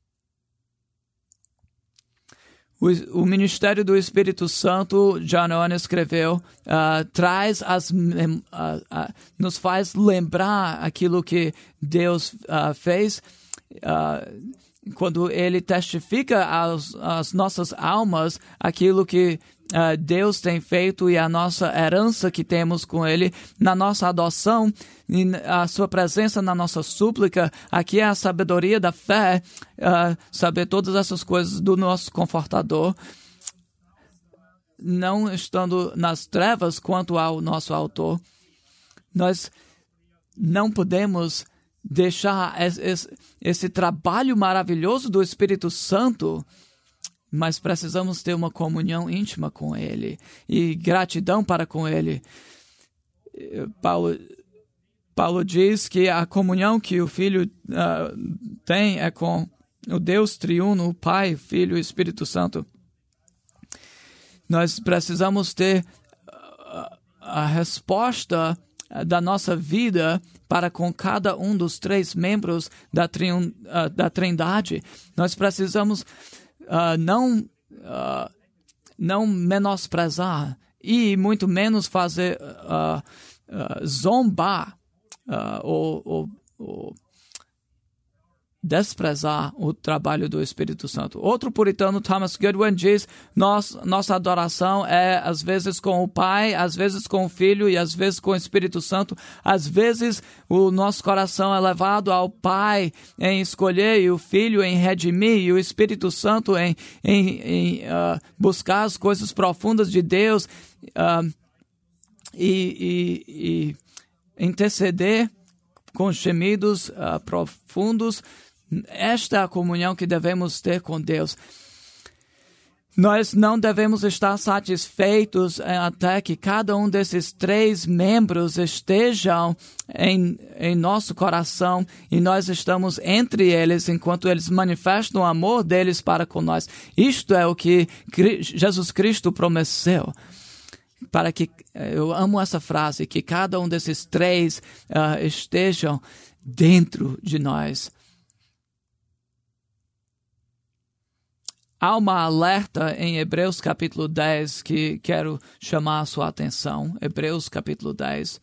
O, o ministério do Espírito Santo, John Owen escreveu, uh, traz as, uh, uh, nos faz lembrar aquilo que Deus uh, fez uh, quando Ele testifica às, às nossas almas aquilo que uh, Deus tem feito e a nossa herança que temos com Ele, na nossa adoção, a sua presença na nossa súplica. Aqui é a sabedoria da fé, uh, saber todas essas coisas do nosso confortador, não estando nas trevas quanto ao nosso autor. Nós não podemos deixar esse, esse trabalho maravilhoso do Espírito Santo, mas precisamos ter uma comunhão íntima com Ele e gratidão para com Ele. Paulo, Paulo diz que a comunhão que o Filho uh, tem é com o Deus triuno, o Pai, o Filho e o Espírito Santo. Nós precisamos ter uh, a resposta da nossa vida para com cada um dos três membros da, triun, uh, da Trindade. Nós precisamos uh, não, uh, não menosprezar e muito menos fazer uh, uh, zombar uh, ou, ou, ou desprezar o trabalho do Espírito Santo. Outro puritano, Thomas Goodwin, diz: Nós, nossa adoração é às vezes com o Pai, às vezes com o Filho e às vezes com o Espírito Santo. Às vezes o nosso coração é levado ao Pai em escolher, e o Filho em redimir, e o Espírito Santo em, em, em uh, buscar as coisas profundas de Deus uh, e, e, e interceder com gemidos uh, profundos. Esta é a comunhão que devemos ter com Deus. Nós não devemos estar satisfeitos até que cada um desses três membros estejam em, em nosso coração e nós estamos entre eles enquanto eles manifestam o amor deles para com nós. Isto é o que Jesus Cristo prometeu. Para que, eu amo essa frase, que cada um desses três uh, estejam dentro de nós. Há uma alerta em Hebreus capítulo dez que quero chamar a sua atenção. Hebreus capítulo dez.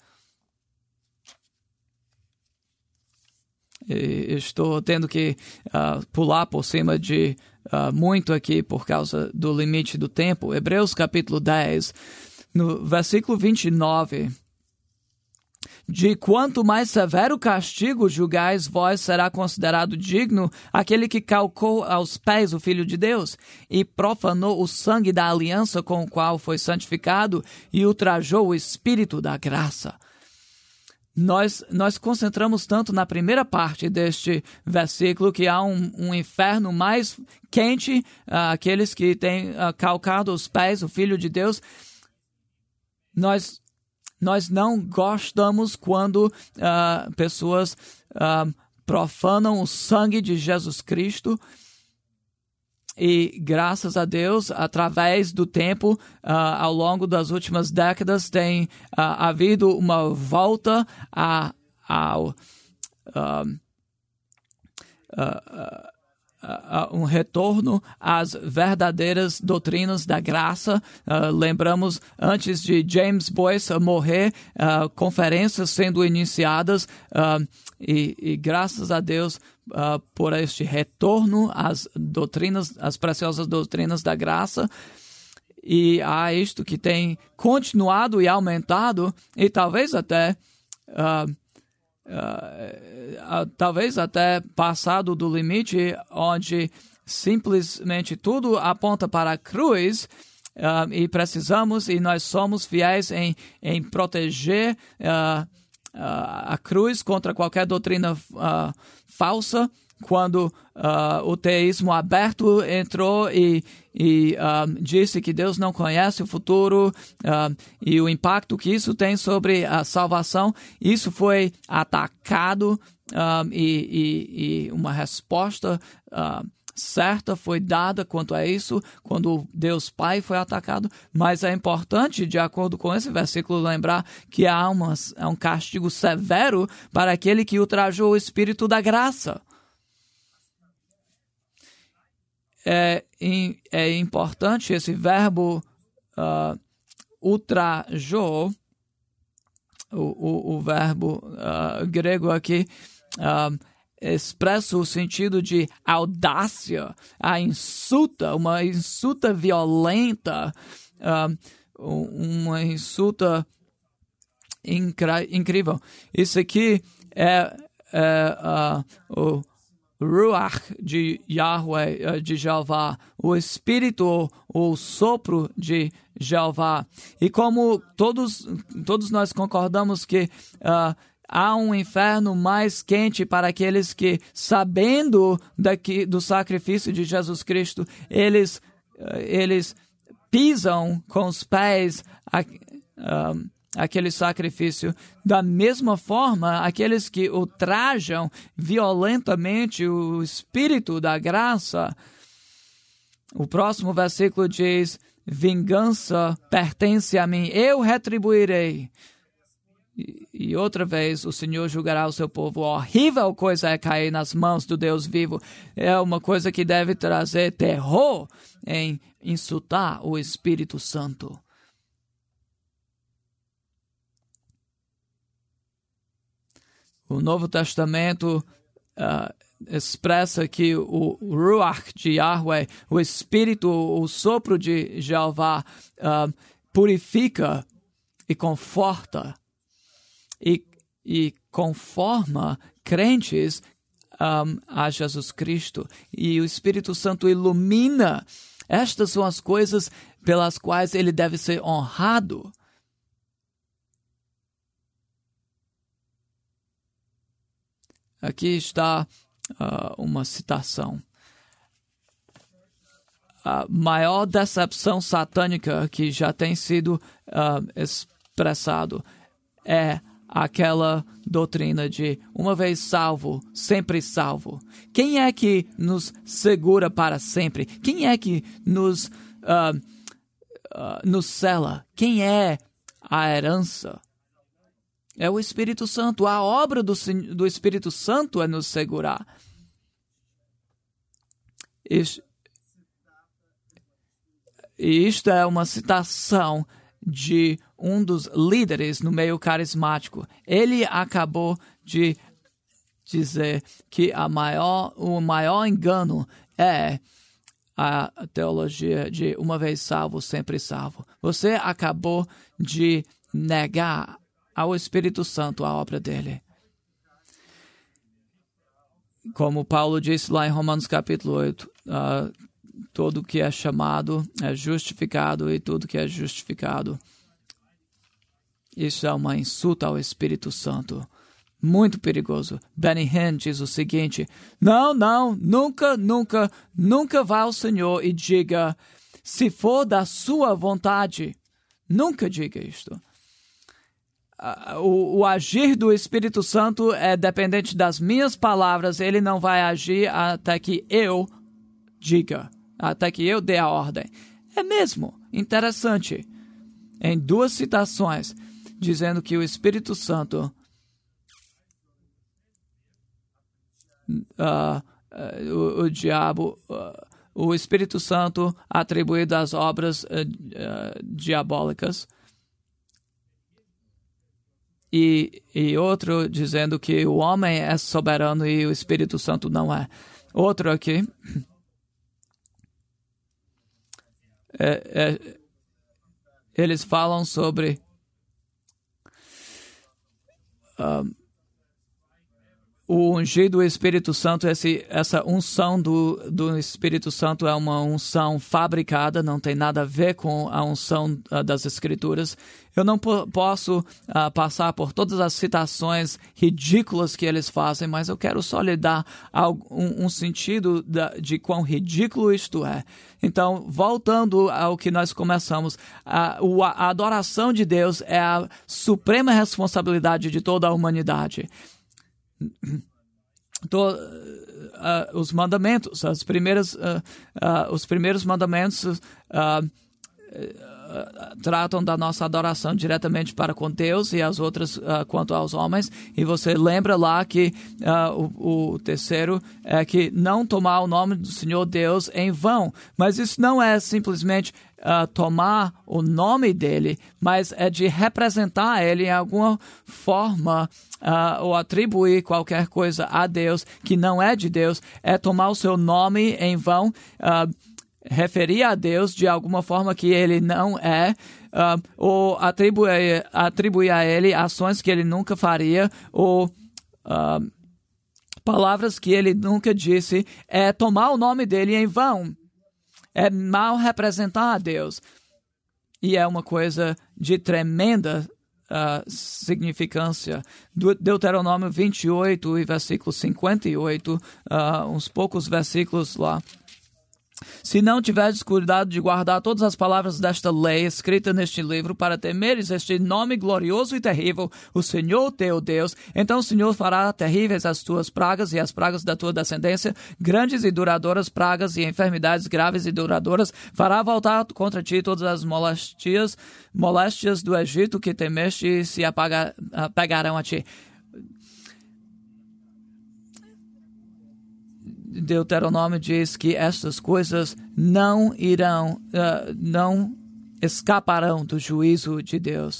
E estou tendo que uh, pular por cima de uh, muito aqui por causa do limite do tempo. Hebreus capítulo dez, no versículo vinte e nove. De quanto mais severo castigo julgais vós, será considerado digno aquele que calcou aos pés o Filho de Deus e profanou o sangue da aliança com o qual foi santificado e ultrajou o Espírito da graça. Nós, nós concentramos tanto na primeira parte deste versículo que há um, um inferno mais quente, uh, aqueles que têm uh, calcado os pés o Filho de Deus. Nós Nós não gostamos quando uh, pessoas uh, profanam o sangue de Jesus Cristo. E graças a Deus, através do tempo, uh, ao longo das últimas décadas, tem uh, havido uma volta a, ao uh, uh, uh, uh, um retorno às verdadeiras doutrinas da graça. Uh, lembramos, antes de James Boyce morrer, uh, conferências sendo iniciadas uh, e, e graças a Deus, Uh, por este retorno às doutrinas, às preciosas doutrinas da graça, e há isto que tem continuado e aumentado, e talvez até uh, uh, uh, talvez até passado do limite, onde simplesmente tudo aponta para a cruz, uh, e precisamos, e nós somos fiéis em, em proteger uh, uh, a cruz contra qualquer doutrina uh, falsa, quando uh, o teísmo aberto entrou e, e uh, disse que Deus não conhece o futuro uh, e o impacto que isso tem sobre a salvação. Isso foi atacado uh, e, e, e uma resposta uh, certa foi dada quanto a isso quando Deus Pai foi atacado, mas é importante, de acordo com esse versículo, lembrar que há, uma, há um castigo severo para aquele que ultrajou o Espírito da graça. É, é importante esse verbo uh, ultrajou, o, o, o verbo uh, grego aqui, uh, expressa o sentido de audácia, a insulta, uma insulta violenta, uh, uma insulta incra- incrível. Isso aqui é, é uh, o Ruach de Yahweh, de Jeová, o Espírito, o sopro de Jeová. E como todos, todos nós concordamos que uh, há um inferno mais quente para aqueles que, sabendo daqui, do sacrifício de Jesus Cristo, eles, uh, eles pisam com os pés a, uh, aquele sacrifício. Da mesma forma, aqueles que ultrajam violentamente o Espírito da graça. O próximo versículo diz: vingança pertence a mim, eu retribuirei. E, e outra vez o Senhor julgará o seu povo. Horrível coisa é cair nas mãos do Deus vivo. É uma coisa que deve trazer terror em insultar o Espírito Santo. O Novo Testamento uh, expressa que o Ruach de Yahweh, o Espírito, o sopro de Jeová, uh, purifica e conforta e, e conforma crentes um, a Jesus Cristo. E o Espírito Santo ilumina. Estas são as coisas pelas quais ele deve ser honrado. Aqui está uh, uma citação. A maior decepção satânica que já tem sido uh, expressado é aquela doutrina de uma vez salvo, sempre salvo. Quem é que nos segura para sempre? Quem é que nos, uh, uh, nos sela? Quem é a herança? É o Espírito Santo. A obra do, do Espírito Santo é nos segurar. Isto, e isto é uma citação de um dos líderes no meio carismático. Ele acabou de dizer que a maior, o maior engano é a teologia de uma vez salvo, sempre salvo. Você acabou de negar ao Espírito Santo a obra dele. Como Paulo disse lá em Romanos capítulo oito, uh, todo que é chamado é justificado e tudo que é justificado. Isso é uma insulta ao Espírito Santo. Muito perigoso. Benny Hinn diz o seguinte: não, não, nunca, nunca, nunca vá ao Senhor e diga, se for da sua vontade. Nunca diga isto. Uh, o, o agir do Espírito Santo é dependente das minhas palavras. Ele não vai agir até que eu diga. até que eu dê a ordem. É mesmo interessante. Em duas citações, dizendo que o Espírito Santo, uh, uh, o, o diabo, uh, o Espírito Santo atribuído às obras uh, uh, diabólicas, e, e outro dizendo que o homem é soberano e o Espírito Santo não é. Outro aqui, é, é, eles falam sobre uh, o ungir do Espírito Santo. Esse, essa unção do, do Espírito Santo é uma unção fabricada, não tem nada a ver com a unção uh, das Escrituras. Eu não po- posso uh, passar por todas as citações ridículas que eles fazem, mas eu quero só lhe dar algo, um, um sentido da, de quão ridículo isto é. Então, voltando ao que nós começamos, a, a adoração de Deus é a suprema responsabilidade de toda a humanidade. To, uh, os mandamentos, as primeiras, uh, uh, os primeiros mandamentos uh, uh, uh, tratam da nossa adoração diretamente para com Deus e as outras uh, quanto aos homens. E você lembra lá que uh, o, o terceiro é que não tomar o nome do Senhor Deus em vão. Mas isso não é simplesmente Uh, tomar o nome dele, mas é de representar ele em alguma forma uh, ou atribuir qualquer coisa a Deus que não é de Deus, é tomar o seu nome em vão, uh, referir a Deus de alguma forma que ele não é, uh, ou atribuir, atribuir a ele ações que ele nunca faria, ou uh, palavras que ele nunca disse, é tomar o nome dele em vão. É mal representar a Deus. E é uma coisa de tremenda uh, significância. Deuteronômio vinte e oito e versículo cinquenta e oito, uh, uns poucos versículos lá. Se não tiveres cuidado de guardar todas as palavras desta lei escrita neste livro, para temeres este nome glorioso e terrível, o Senhor teu Deus, então o Senhor fará terríveis as tuas pragas e as pragas da tua descendência, grandes e duradouras pragas e enfermidades graves e duradouras, fará voltar contra ti todas as moléstias, moléstias do Egito que temeste e se apaga, apegarão a ti. Deuteronômio diz que estas coisas não irão, uh, não escaparão do juízo de Deus.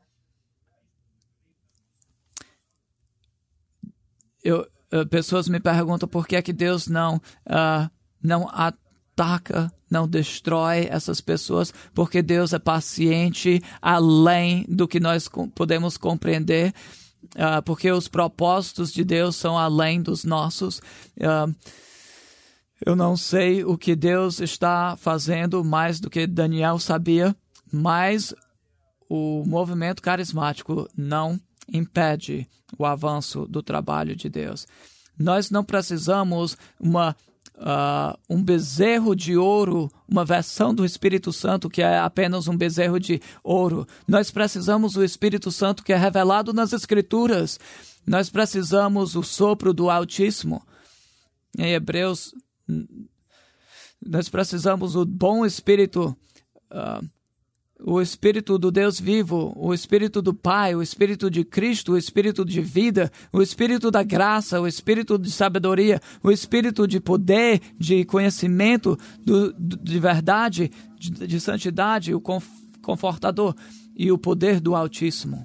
Eu, uh, pessoas me perguntam por que é que Deus não, uh, não ataca, não destrói essas pessoas, porque Deus é paciente além do que nós com, podemos compreender. Uh, porque os propósitos de Deus são além dos nossos. Uh, eu não sei o que Deus está fazendo mais do que Daniel sabia, mas o movimento carismático não impede o avanço do trabalho de Deus. Nós não precisamos uma Uh, um bezerro de ouro, uma versão do Espírito Santo que é apenas um bezerro de ouro. Nós precisamos do Espírito Santo que é revelado nas Escrituras. Nós precisamos o sopro do Altíssimo. Em Hebreus, nós precisamos o bom Espírito, uh, o Espírito do Deus vivo, o Espírito do Pai, o Espírito de Cristo, o Espírito de vida, o Espírito da graça, o Espírito de sabedoria, o Espírito de poder, de conhecimento, do, de verdade, de, de santidade, o confortador e o poder do Altíssimo.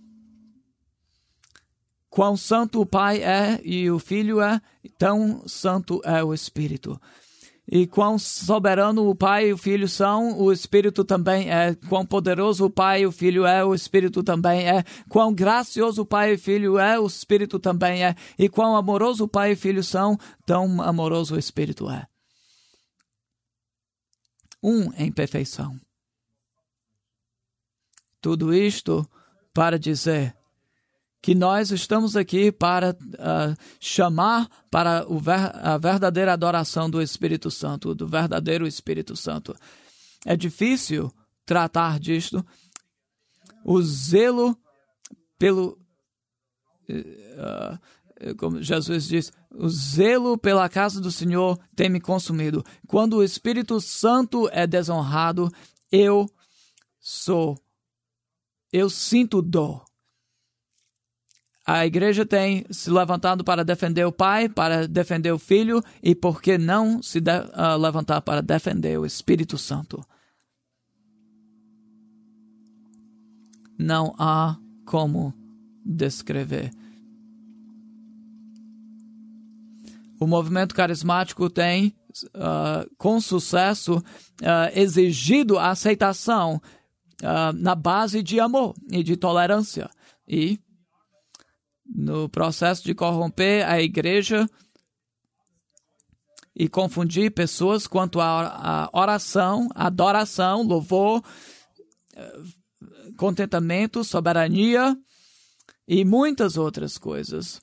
Quão santo o Pai é e o Filho é, tão santo é o Espírito. E quão soberano o Pai e o Filho são, o Espírito também é. Quão poderoso o Pai e o Filho é, o Espírito também é. Quão gracioso o Pai e o Filho é, o Espírito também é. E quão amoroso o Pai e o Filho são, tão amoroso o Espírito é. Um em perfeição. Tudo isto para dizer que nós estamos aqui para uh, chamar para o ver, a verdadeira adoração do Espírito Santo, do verdadeiro Espírito Santo. É difícil tratar disto. O zelo pelo, uh, como Jesus diz, o zelo pela casa do Senhor tem me consumido. Quando o Espírito Santo é desonrado, eu sou, eu sinto dor. A igreja tem se levantado para defender o Pai, para defender o Filho, e por que não se de, uh, levantar para defender o Espírito Santo? Não há como descrever. O movimento carismático tem, uh, com sucesso, uh, exigido a aceitação uh, na base de amor e de tolerância. E, no processo de corromper a igreja e confundir pessoas quanto à oração, adoração, louvor, contentamento, soberania e muitas outras coisas.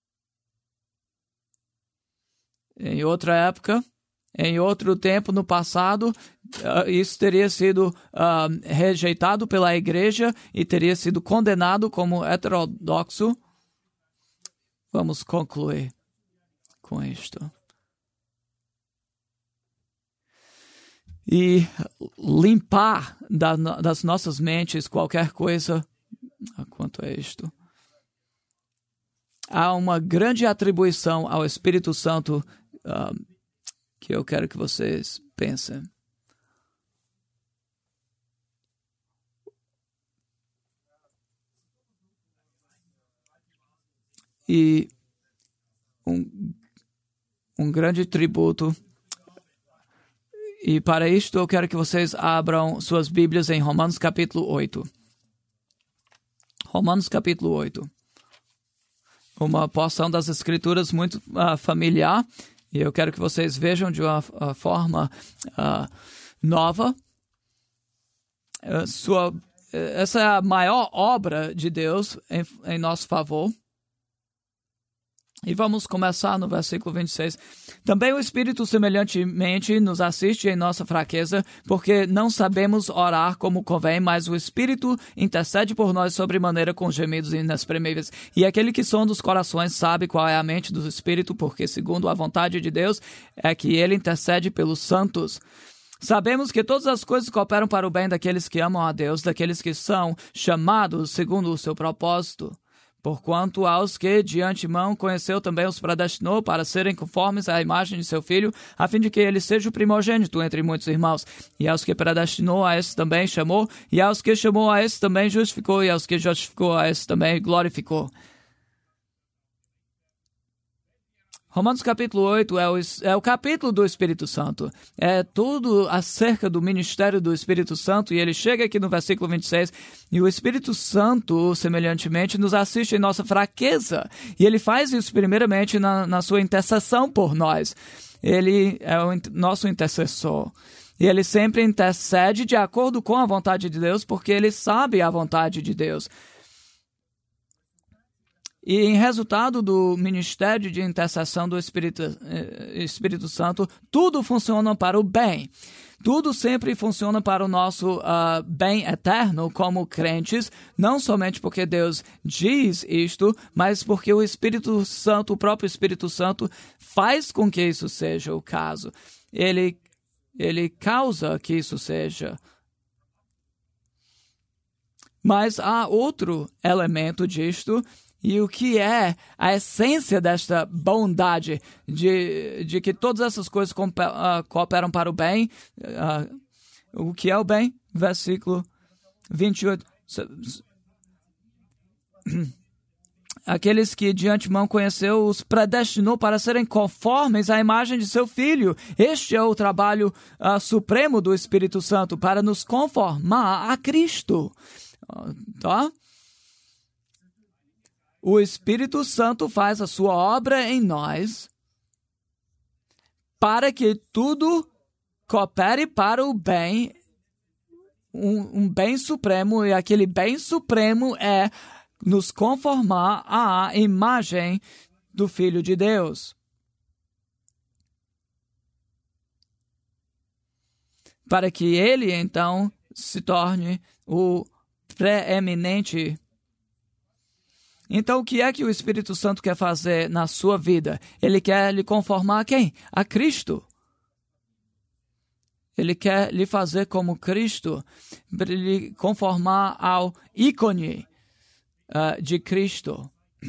Em outra época, em outro tempo, no passado, isso teria sido uh, rejeitado pela igreja e teria sido condenado como heterodoxo. Vamos concluir com isto. E limpar da, das nossas mentes qualquer coisa quanto a isto. Há uma grande atribuição ao Espírito Santo uh, que eu quero que vocês pensem. E um, um grande tributo. E para isto eu quero que vocês abram suas Bíblias em Romanos capítulo oito. Romanos capítulo oito. Uma porção das Escrituras muito uh, familiar. E eu quero que vocês vejam de uma uh, forma uh, nova. Uh, sua, uh, essa é a maior obra de Deus em, em nosso favor. E vamos começar no versículo vinte e seis. Também o Espírito semelhantemente nos assiste em nossa fraqueza, porque não sabemos orar como convém, mas o Espírito intercede por nós sobremaneira com gemidos inexprimíveis. E aquele que sonda os corações sabe qual é a mente do Espírito, porque segundo a vontade de Deus é que ele intercede pelos santos. Sabemos que todas as coisas cooperam para o bem daqueles que amam a Deus, daqueles que são chamados segundo o seu propósito. Porquanto aos que de antemão conheceu também os predestinou para serem conformes à imagem de seu Filho, a fim de que ele seja o primogênito entre muitos irmãos. E aos que predestinou, a esses também chamou, e aos que chamou, a esses também justificou, e aos que justificou, a esses também glorificou. Romanos capítulo oito é o, é o capítulo do Espírito Santo. É tudo acerca do ministério do Espírito Santo. E ele chega aqui no versículo vinte e seis. E o Espírito Santo, semelhantemente, nos assiste em nossa fraqueza. E ele faz isso primeiramente na, na sua intercessão por nós. Ele é o nosso intercessor. E ele sempre intercede de acordo com a vontade de Deus, porque ele sabe a vontade de Deus. E em resultado do ministério de intercessão do Espírito, Espírito Santo, tudo funciona para o bem. Tudo sempre funciona para o nosso uh, bem eterno como crentes, não somente porque Deus diz isto, mas porque o Espírito Santo, o próprio Espírito Santo, faz com que isso seja o caso. Ele, ele causa que isso seja. Mas há outro elemento disto. E o que é a essência desta bondade, de, de que todas essas coisas cooperam para o bem? Uh, o que é o bem? Versículo vinte e oito. Aqueles que de antemão conheceu, os predestinou para serem conformes à imagem de seu Filho. Este é o trabalho uh, supremo do Espírito Santo, para nos conformar a Cristo. Uh, tá? O Espírito Santo faz a sua obra em nós para que tudo coopere para o bem, um, um bem supremo, e aquele bem supremo é nos conformar à imagem do Filho de Deus. Para que ele, então, se torne o preeminente Então, o que é que o Espírito Santo quer fazer na sua vida? Ele quer lhe conformar a quem? A Cristo. Ele quer lhe fazer como Cristo, lhe conformar ao ícone uh, de Cristo.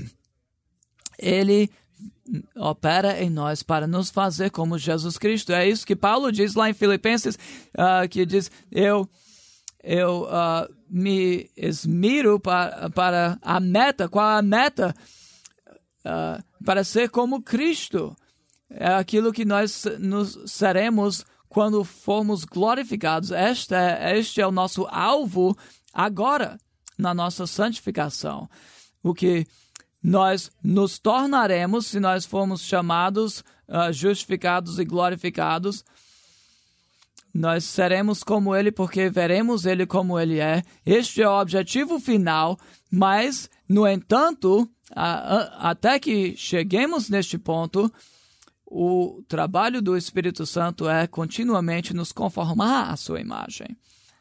Ele opera em nós para nos fazer como Jesus Cristo. É isso que Paulo diz lá em Filipenses, uh, que diz, eu, eu uh, me esmiro para, para a meta. Qual é a meta? Uh, para ser como Cristo. É aquilo que nós nos seremos quando formos glorificados. Este é, este é o nosso alvo agora, na nossa santificação. O que nós nos tornaremos se nós formos chamados, uh, justificados e glorificados. Nós seremos como Ele porque veremos Ele como Ele é. Este é o objetivo final, mas, no entanto, uh, uh, até que cheguemos neste ponto, o trabalho do Espírito Santo é continuamente nos conformar à sua imagem.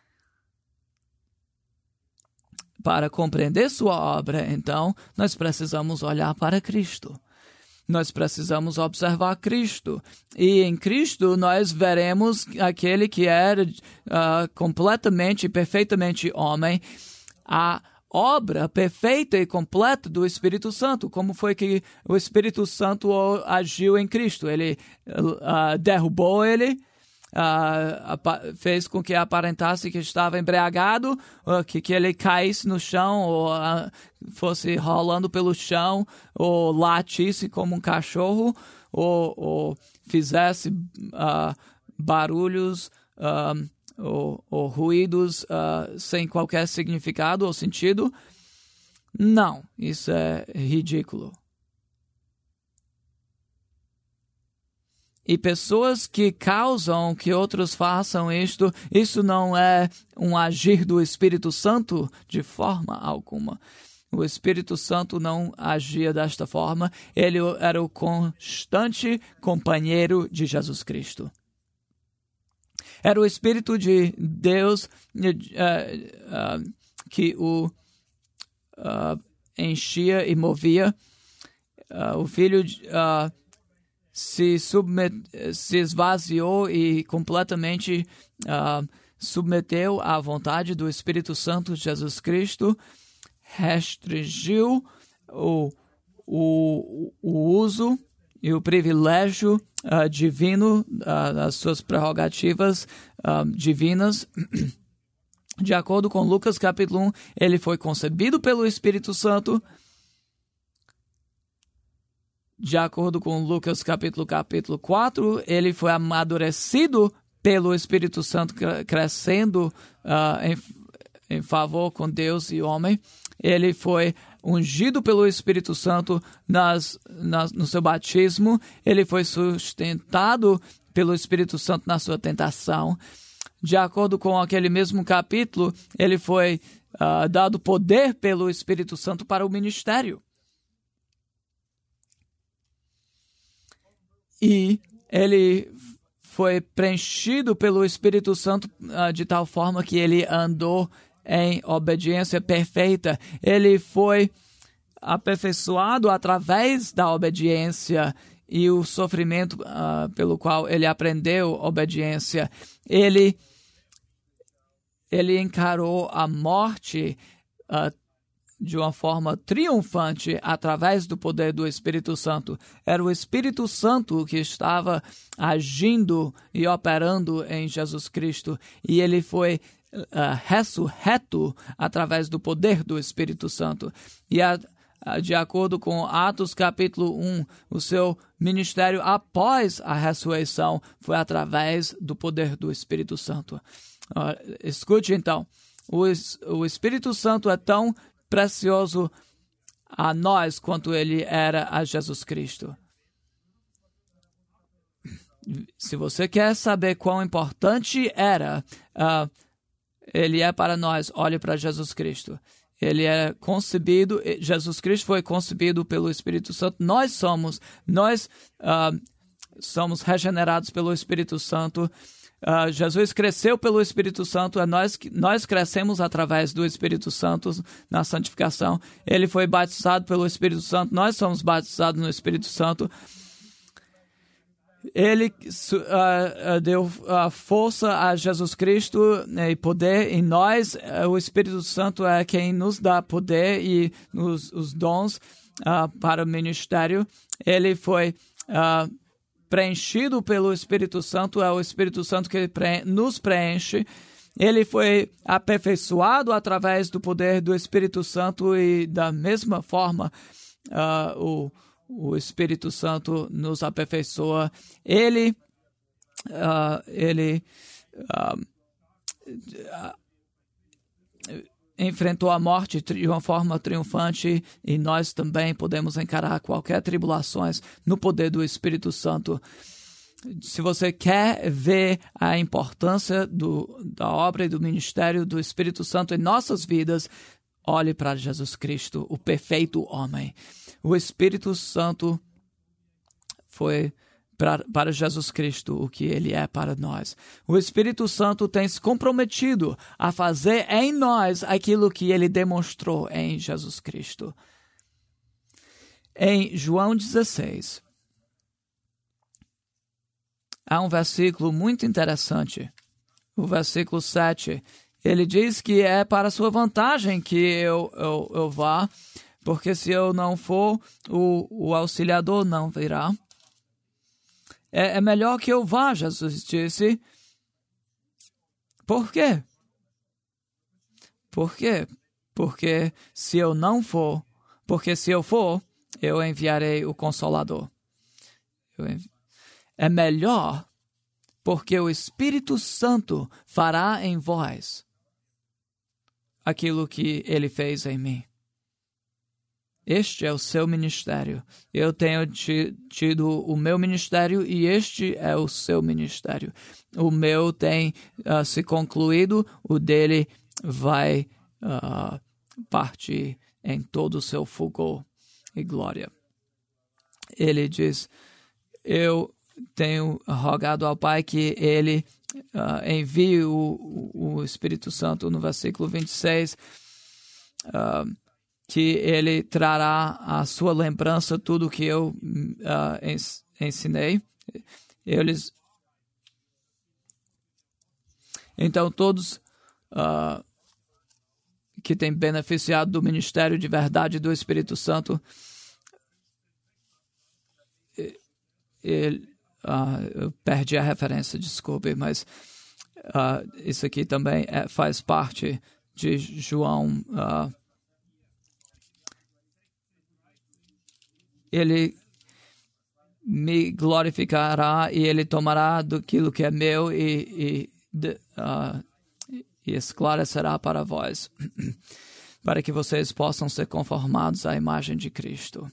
Para compreender sua obra, então, nós precisamos olhar para Cristo. Nós precisamos observar Cristo. E em Cristo nós veremos aquele que era uh, completamente e perfeitamente homem, a obra perfeita e completa do Espírito Santo. Como foi que o Espírito Santo agiu em Cristo? Ele uh, derrubou ele, uh, fez com que aparentasse que estava embriagado, uh, que, que ele caísse no chão, ou uh, fosse rolando pelo chão, ou latisse como um cachorro, ou, ou fizesse uh, barulhos, uh, Ou, ou ruídos uh, sem qualquer significado ou sentido. Não, isso é ridículo. E pessoas que causam que outros façam isto, isso não é um agir do Espírito Santo de forma alguma. O Espírito Santo não agia desta forma. Ele era o constante companheiro de Jesus Cristo. Era o Espírito de Deus uh, uh, que o uh, enchia e movia. Uh, o Filho uh, se, submet, se esvaziou e completamente uh, submeteu à vontade do Espírito Santo de Jesus Cristo, restringiu o, o, o uso e o privilégio uh, divino, uh, das suas prerrogativas uh, divinas. De acordo com Lucas capítulo um, ele foi concebido pelo Espírito Santo. De acordo com Lucas capítulo, capítulo quatro, ele foi amadurecido pelo Espírito Santo, crescendo uh, em, em favor com Deus e homem. Ele foi ungido pelo Espírito Santo nas, nas, no seu batismo. Ele foi sustentado pelo Espírito Santo na sua tentação. De acordo com aquele mesmo capítulo, ele foi uh, dado poder pelo Espírito Santo para o ministério. E ele foi preenchido pelo Espírito Santo uh, de tal forma que ele andou em obediência perfeita. Ele foi aperfeiçoado através da obediência e o sofrimento uh, pelo qual ele aprendeu obediência. Ele, ele encarou a morte uh, de uma forma triunfante através do poder do Espírito Santo. Era o Espírito Santo que estava agindo e operando em Jesus Cristo, e ele foi Uh, ressurreto através do poder do Espírito Santo. E a, a, de acordo com Atos capítulo um, o seu ministério após a ressurreição foi através do poder do Espírito Santo. Uh, escute então, o, o Espírito Santo é tão precioso a nós quanto ele era a Jesus Cristo. Se você quer saber quão importante era uh, ele é para nós, olhe para Jesus Cristo. Ele é concebido, Jesus Cristo foi concebido pelo Espírito Santo. Nós somos, nós uh, somos regenerados pelo Espírito Santo. Uh, Jesus cresceu pelo Espírito Santo, é nós, nós crescemos através do Espírito Santo na santificação. Ele foi batizado pelo Espírito Santo, nós somos batizados no Espírito Santo. Ele uh, uh, deu uh, força a Jesus Cristo uh, e poder em nós. Uh, o Espírito Santo é quem nos dá poder e os, os dons uh, para o ministério. Ele foi uh, preenchido pelo Espírito Santo, é o Espírito Santo que pre- nos preenche. Ele foi aperfeiçoado através do poder do Espírito Santo e da mesma forma uh, o, o Espírito Santo nos aperfeiçoa. Ele, uh, ele uh, uh, enfrentou a morte de uma forma triunfante e nós também podemos encarar qualquer tribulações no poder do Espírito Santo. Se você quer ver a importância do, da obra e do ministério do Espírito Santo em nossas vidas, olhe para Jesus Cristo, o perfeito homem. O Espírito Santo foi Para, para Jesus Cristo, o que Ele é para nós. O Espírito Santo tem se comprometido a fazer em nós aquilo que Ele demonstrou em Jesus Cristo. Em João dezesseis, há um versículo muito interessante. O versículo sete, ele diz que é para sua vantagem que eu, eu, eu vá, porque se eu não for, o, o auxiliador não virá. É, é melhor que eu vá, Jesus disse. Por quê? Por quê? Porque se eu não for, porque se eu for, eu enviarei o Consolador. Eu envi... É melhor porque o Espírito Santo fará em vós aquilo que Ele fez em mim. Este é o seu ministério. Eu tenho tido o meu ministério e este é o seu ministério. O meu tem uh, se concluído, o dele vai uh, partir em todo o seu fulgor e glória. Ele diz, eu tenho rogado ao Pai que ele uh, envie o, o Espírito Santo no versículo vinte e seis, uh, que ele trará à sua lembrança tudo que eu uh, ens, ensinei. Eles, então, todos uh, que têm beneficiado do ministério de verdade do Espírito Santo, ele, uh, eu perdi a referência, desculpe, mas uh, isso aqui também é, faz parte de João. Uh, Ele me glorificará e ele tomará daquilo que é meu e, e, de, uh, e esclarecerá para vós, para que vocês possam ser conformados à imagem de Cristo.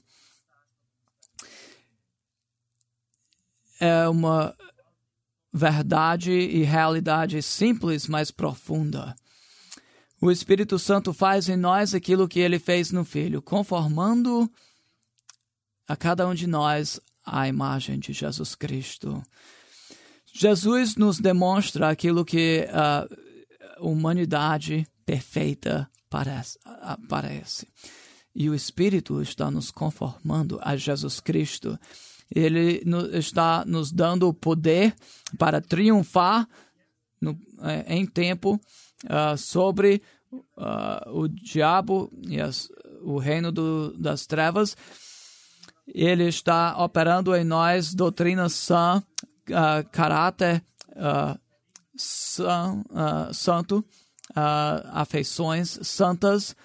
É uma verdade e realidade simples, mas profunda. O Espírito Santo faz em nós aquilo que ele fez no Filho, conformando a cada um de nós a imagem de Jesus Cristo. Jesus nos demonstra aquilo que a humanidade perfeita parece, parece. E o Espírito está nos conformando a Jesus Cristo. Ele está nos dando o poder para triunfar no, em tempo uh, sobre uh, o diabo e as, o reino do, das trevas. Ele está operando em nós doutrina sã, uh, caráter uh, sã, uh, santo, uh, afeições santas,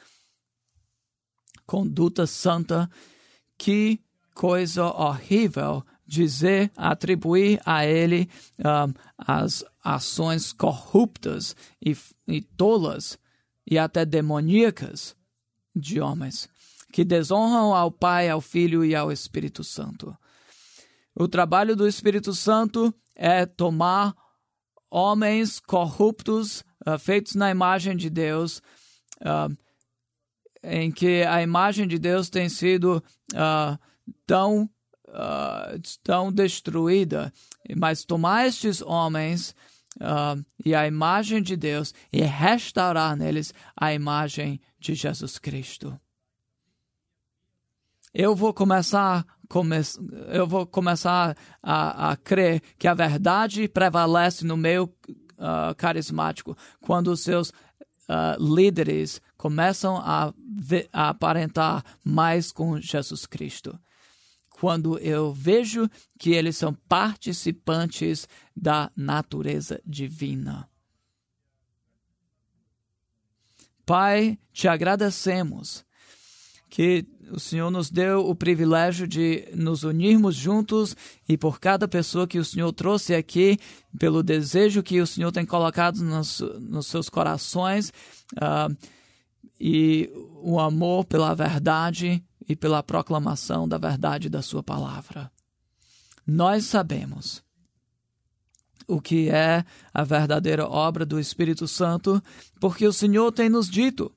conduta santa. Que coisa horrível dizer, atribuir a ele um, as ações corruptas e, e tolas e até demoníacas de homens que desonram ao Pai, ao Filho e ao Espírito Santo. O trabalho do Espírito Santo é tomar homens corruptos, uh, feitos na imagem de Deus, uh, em que a imagem de Deus tem sido uh, tão, uh, tão destruída, mas tomar estes homens uh, e a imagem de Deus e restaurar neles a imagem de Jesus Cristo. Eu vou começar, come, eu vou começar a, a crer que a verdade prevalece no meio uh, carismático quando os seus uh, líderes começam a, ve- a aparentar mais com Jesus Cristo. Quando eu vejo que eles são participantes da natureza divina. Pai, te agradecemos que o Senhor nos deu o privilégio de nos unirmos juntos e por cada pessoa que o Senhor trouxe aqui, pelo desejo que o Senhor tem colocado nos, nos seus corações uh, e o amor pela verdade e pela proclamação da verdade da sua palavra. Nós sabemos o que é a verdadeira obra do Espírito Santo, porque o Senhor tem nos dito.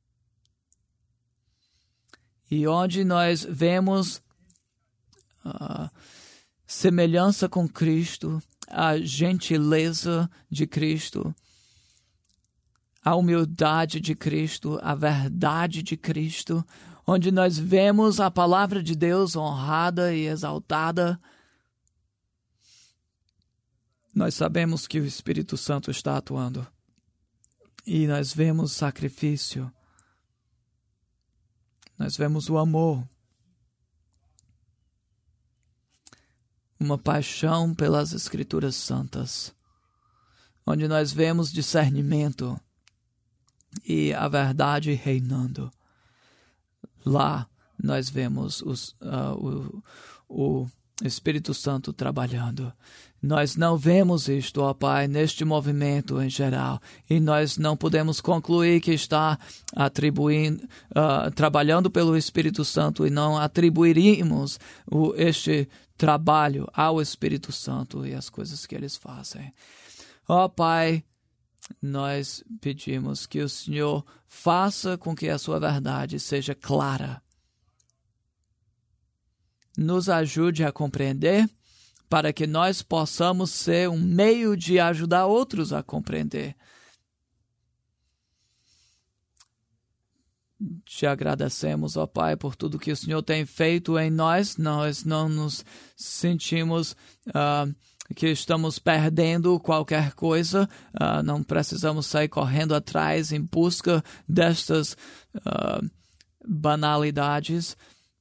E onde nós vemos a semelhança com Cristo, a gentileza de Cristo, a humildade de Cristo, a verdade de Cristo, onde nós vemos a palavra de Deus honrada e exaltada, nós sabemos que o Espírito Santo está atuando. E nós vemos sacrifício. Nós vemos o amor. Uma paixão pelas Escrituras Santas. Onde nós vemos discernimento e a verdade reinando. Lá nós vemos os, uh, o, o Espírito Santo trabalhando. Nós não vemos isto, ó Pai, neste movimento em geral. E nós não podemos concluir que está atribuindo, uh, trabalhando pelo Espírito Santo e não atribuiríamos o, este trabalho ao Espírito Santo e as coisas que eles fazem. Ó Pai, nós pedimos que o Senhor faça com que a sua verdade seja clara. Nos ajude a compreender, para que nós possamos ser um meio de ajudar outros a compreender. Te agradecemos, ó Pai, por tudo que o Senhor tem feito em nós. Nós não nos sentimos uh, que estamos perdendo qualquer coisa. Uh, não precisamos sair correndo atrás em busca destas uh, banalidades,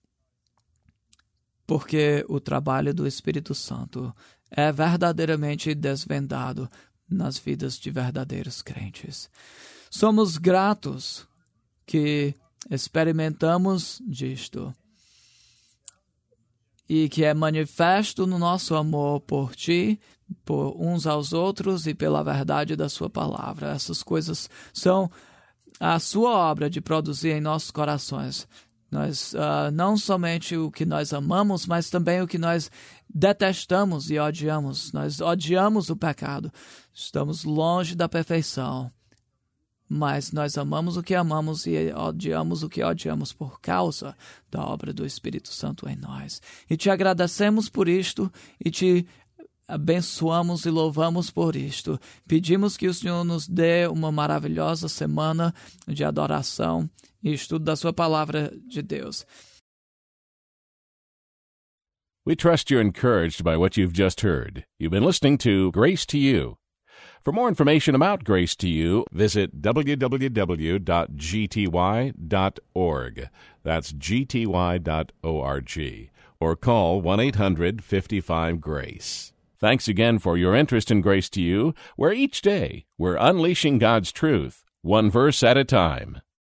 porque o trabalho do Espírito Santo é verdadeiramente desvendado nas vidas de verdadeiros crentes. Somos gratos que experimentamos disto e que é manifesto no nosso amor por Ti, por uns aos outros e pela verdade da Sua palavra. Essas coisas são a Sua obra de produzir em nossos corações. Nós, uh, não somente o que nós amamos, mas também o que nós detestamos e odiamos. Nós odiamos o pecado. Estamos longe da perfeição. Mas nós amamos o que amamos e odiamos o que odiamos por causa da obra do Espírito Santo em nós. E te agradecemos por isto e te abençoamos e louvamos por isto. Pedimos que o Senhor nos dê uma maravilhosa semana de adoração e estudo da sua palavra de Deus. We trust you're encouraged by what you've just heard. You've been listening to Grace to You. For more information about Grace to You, visit w w w dot g t y dot org. That's g t y dot org. Or call one eight hundred fifty-five GRACE. Thanks again for your interest in Grace to You, where each day we're unleashing God's truth, one verse at a time.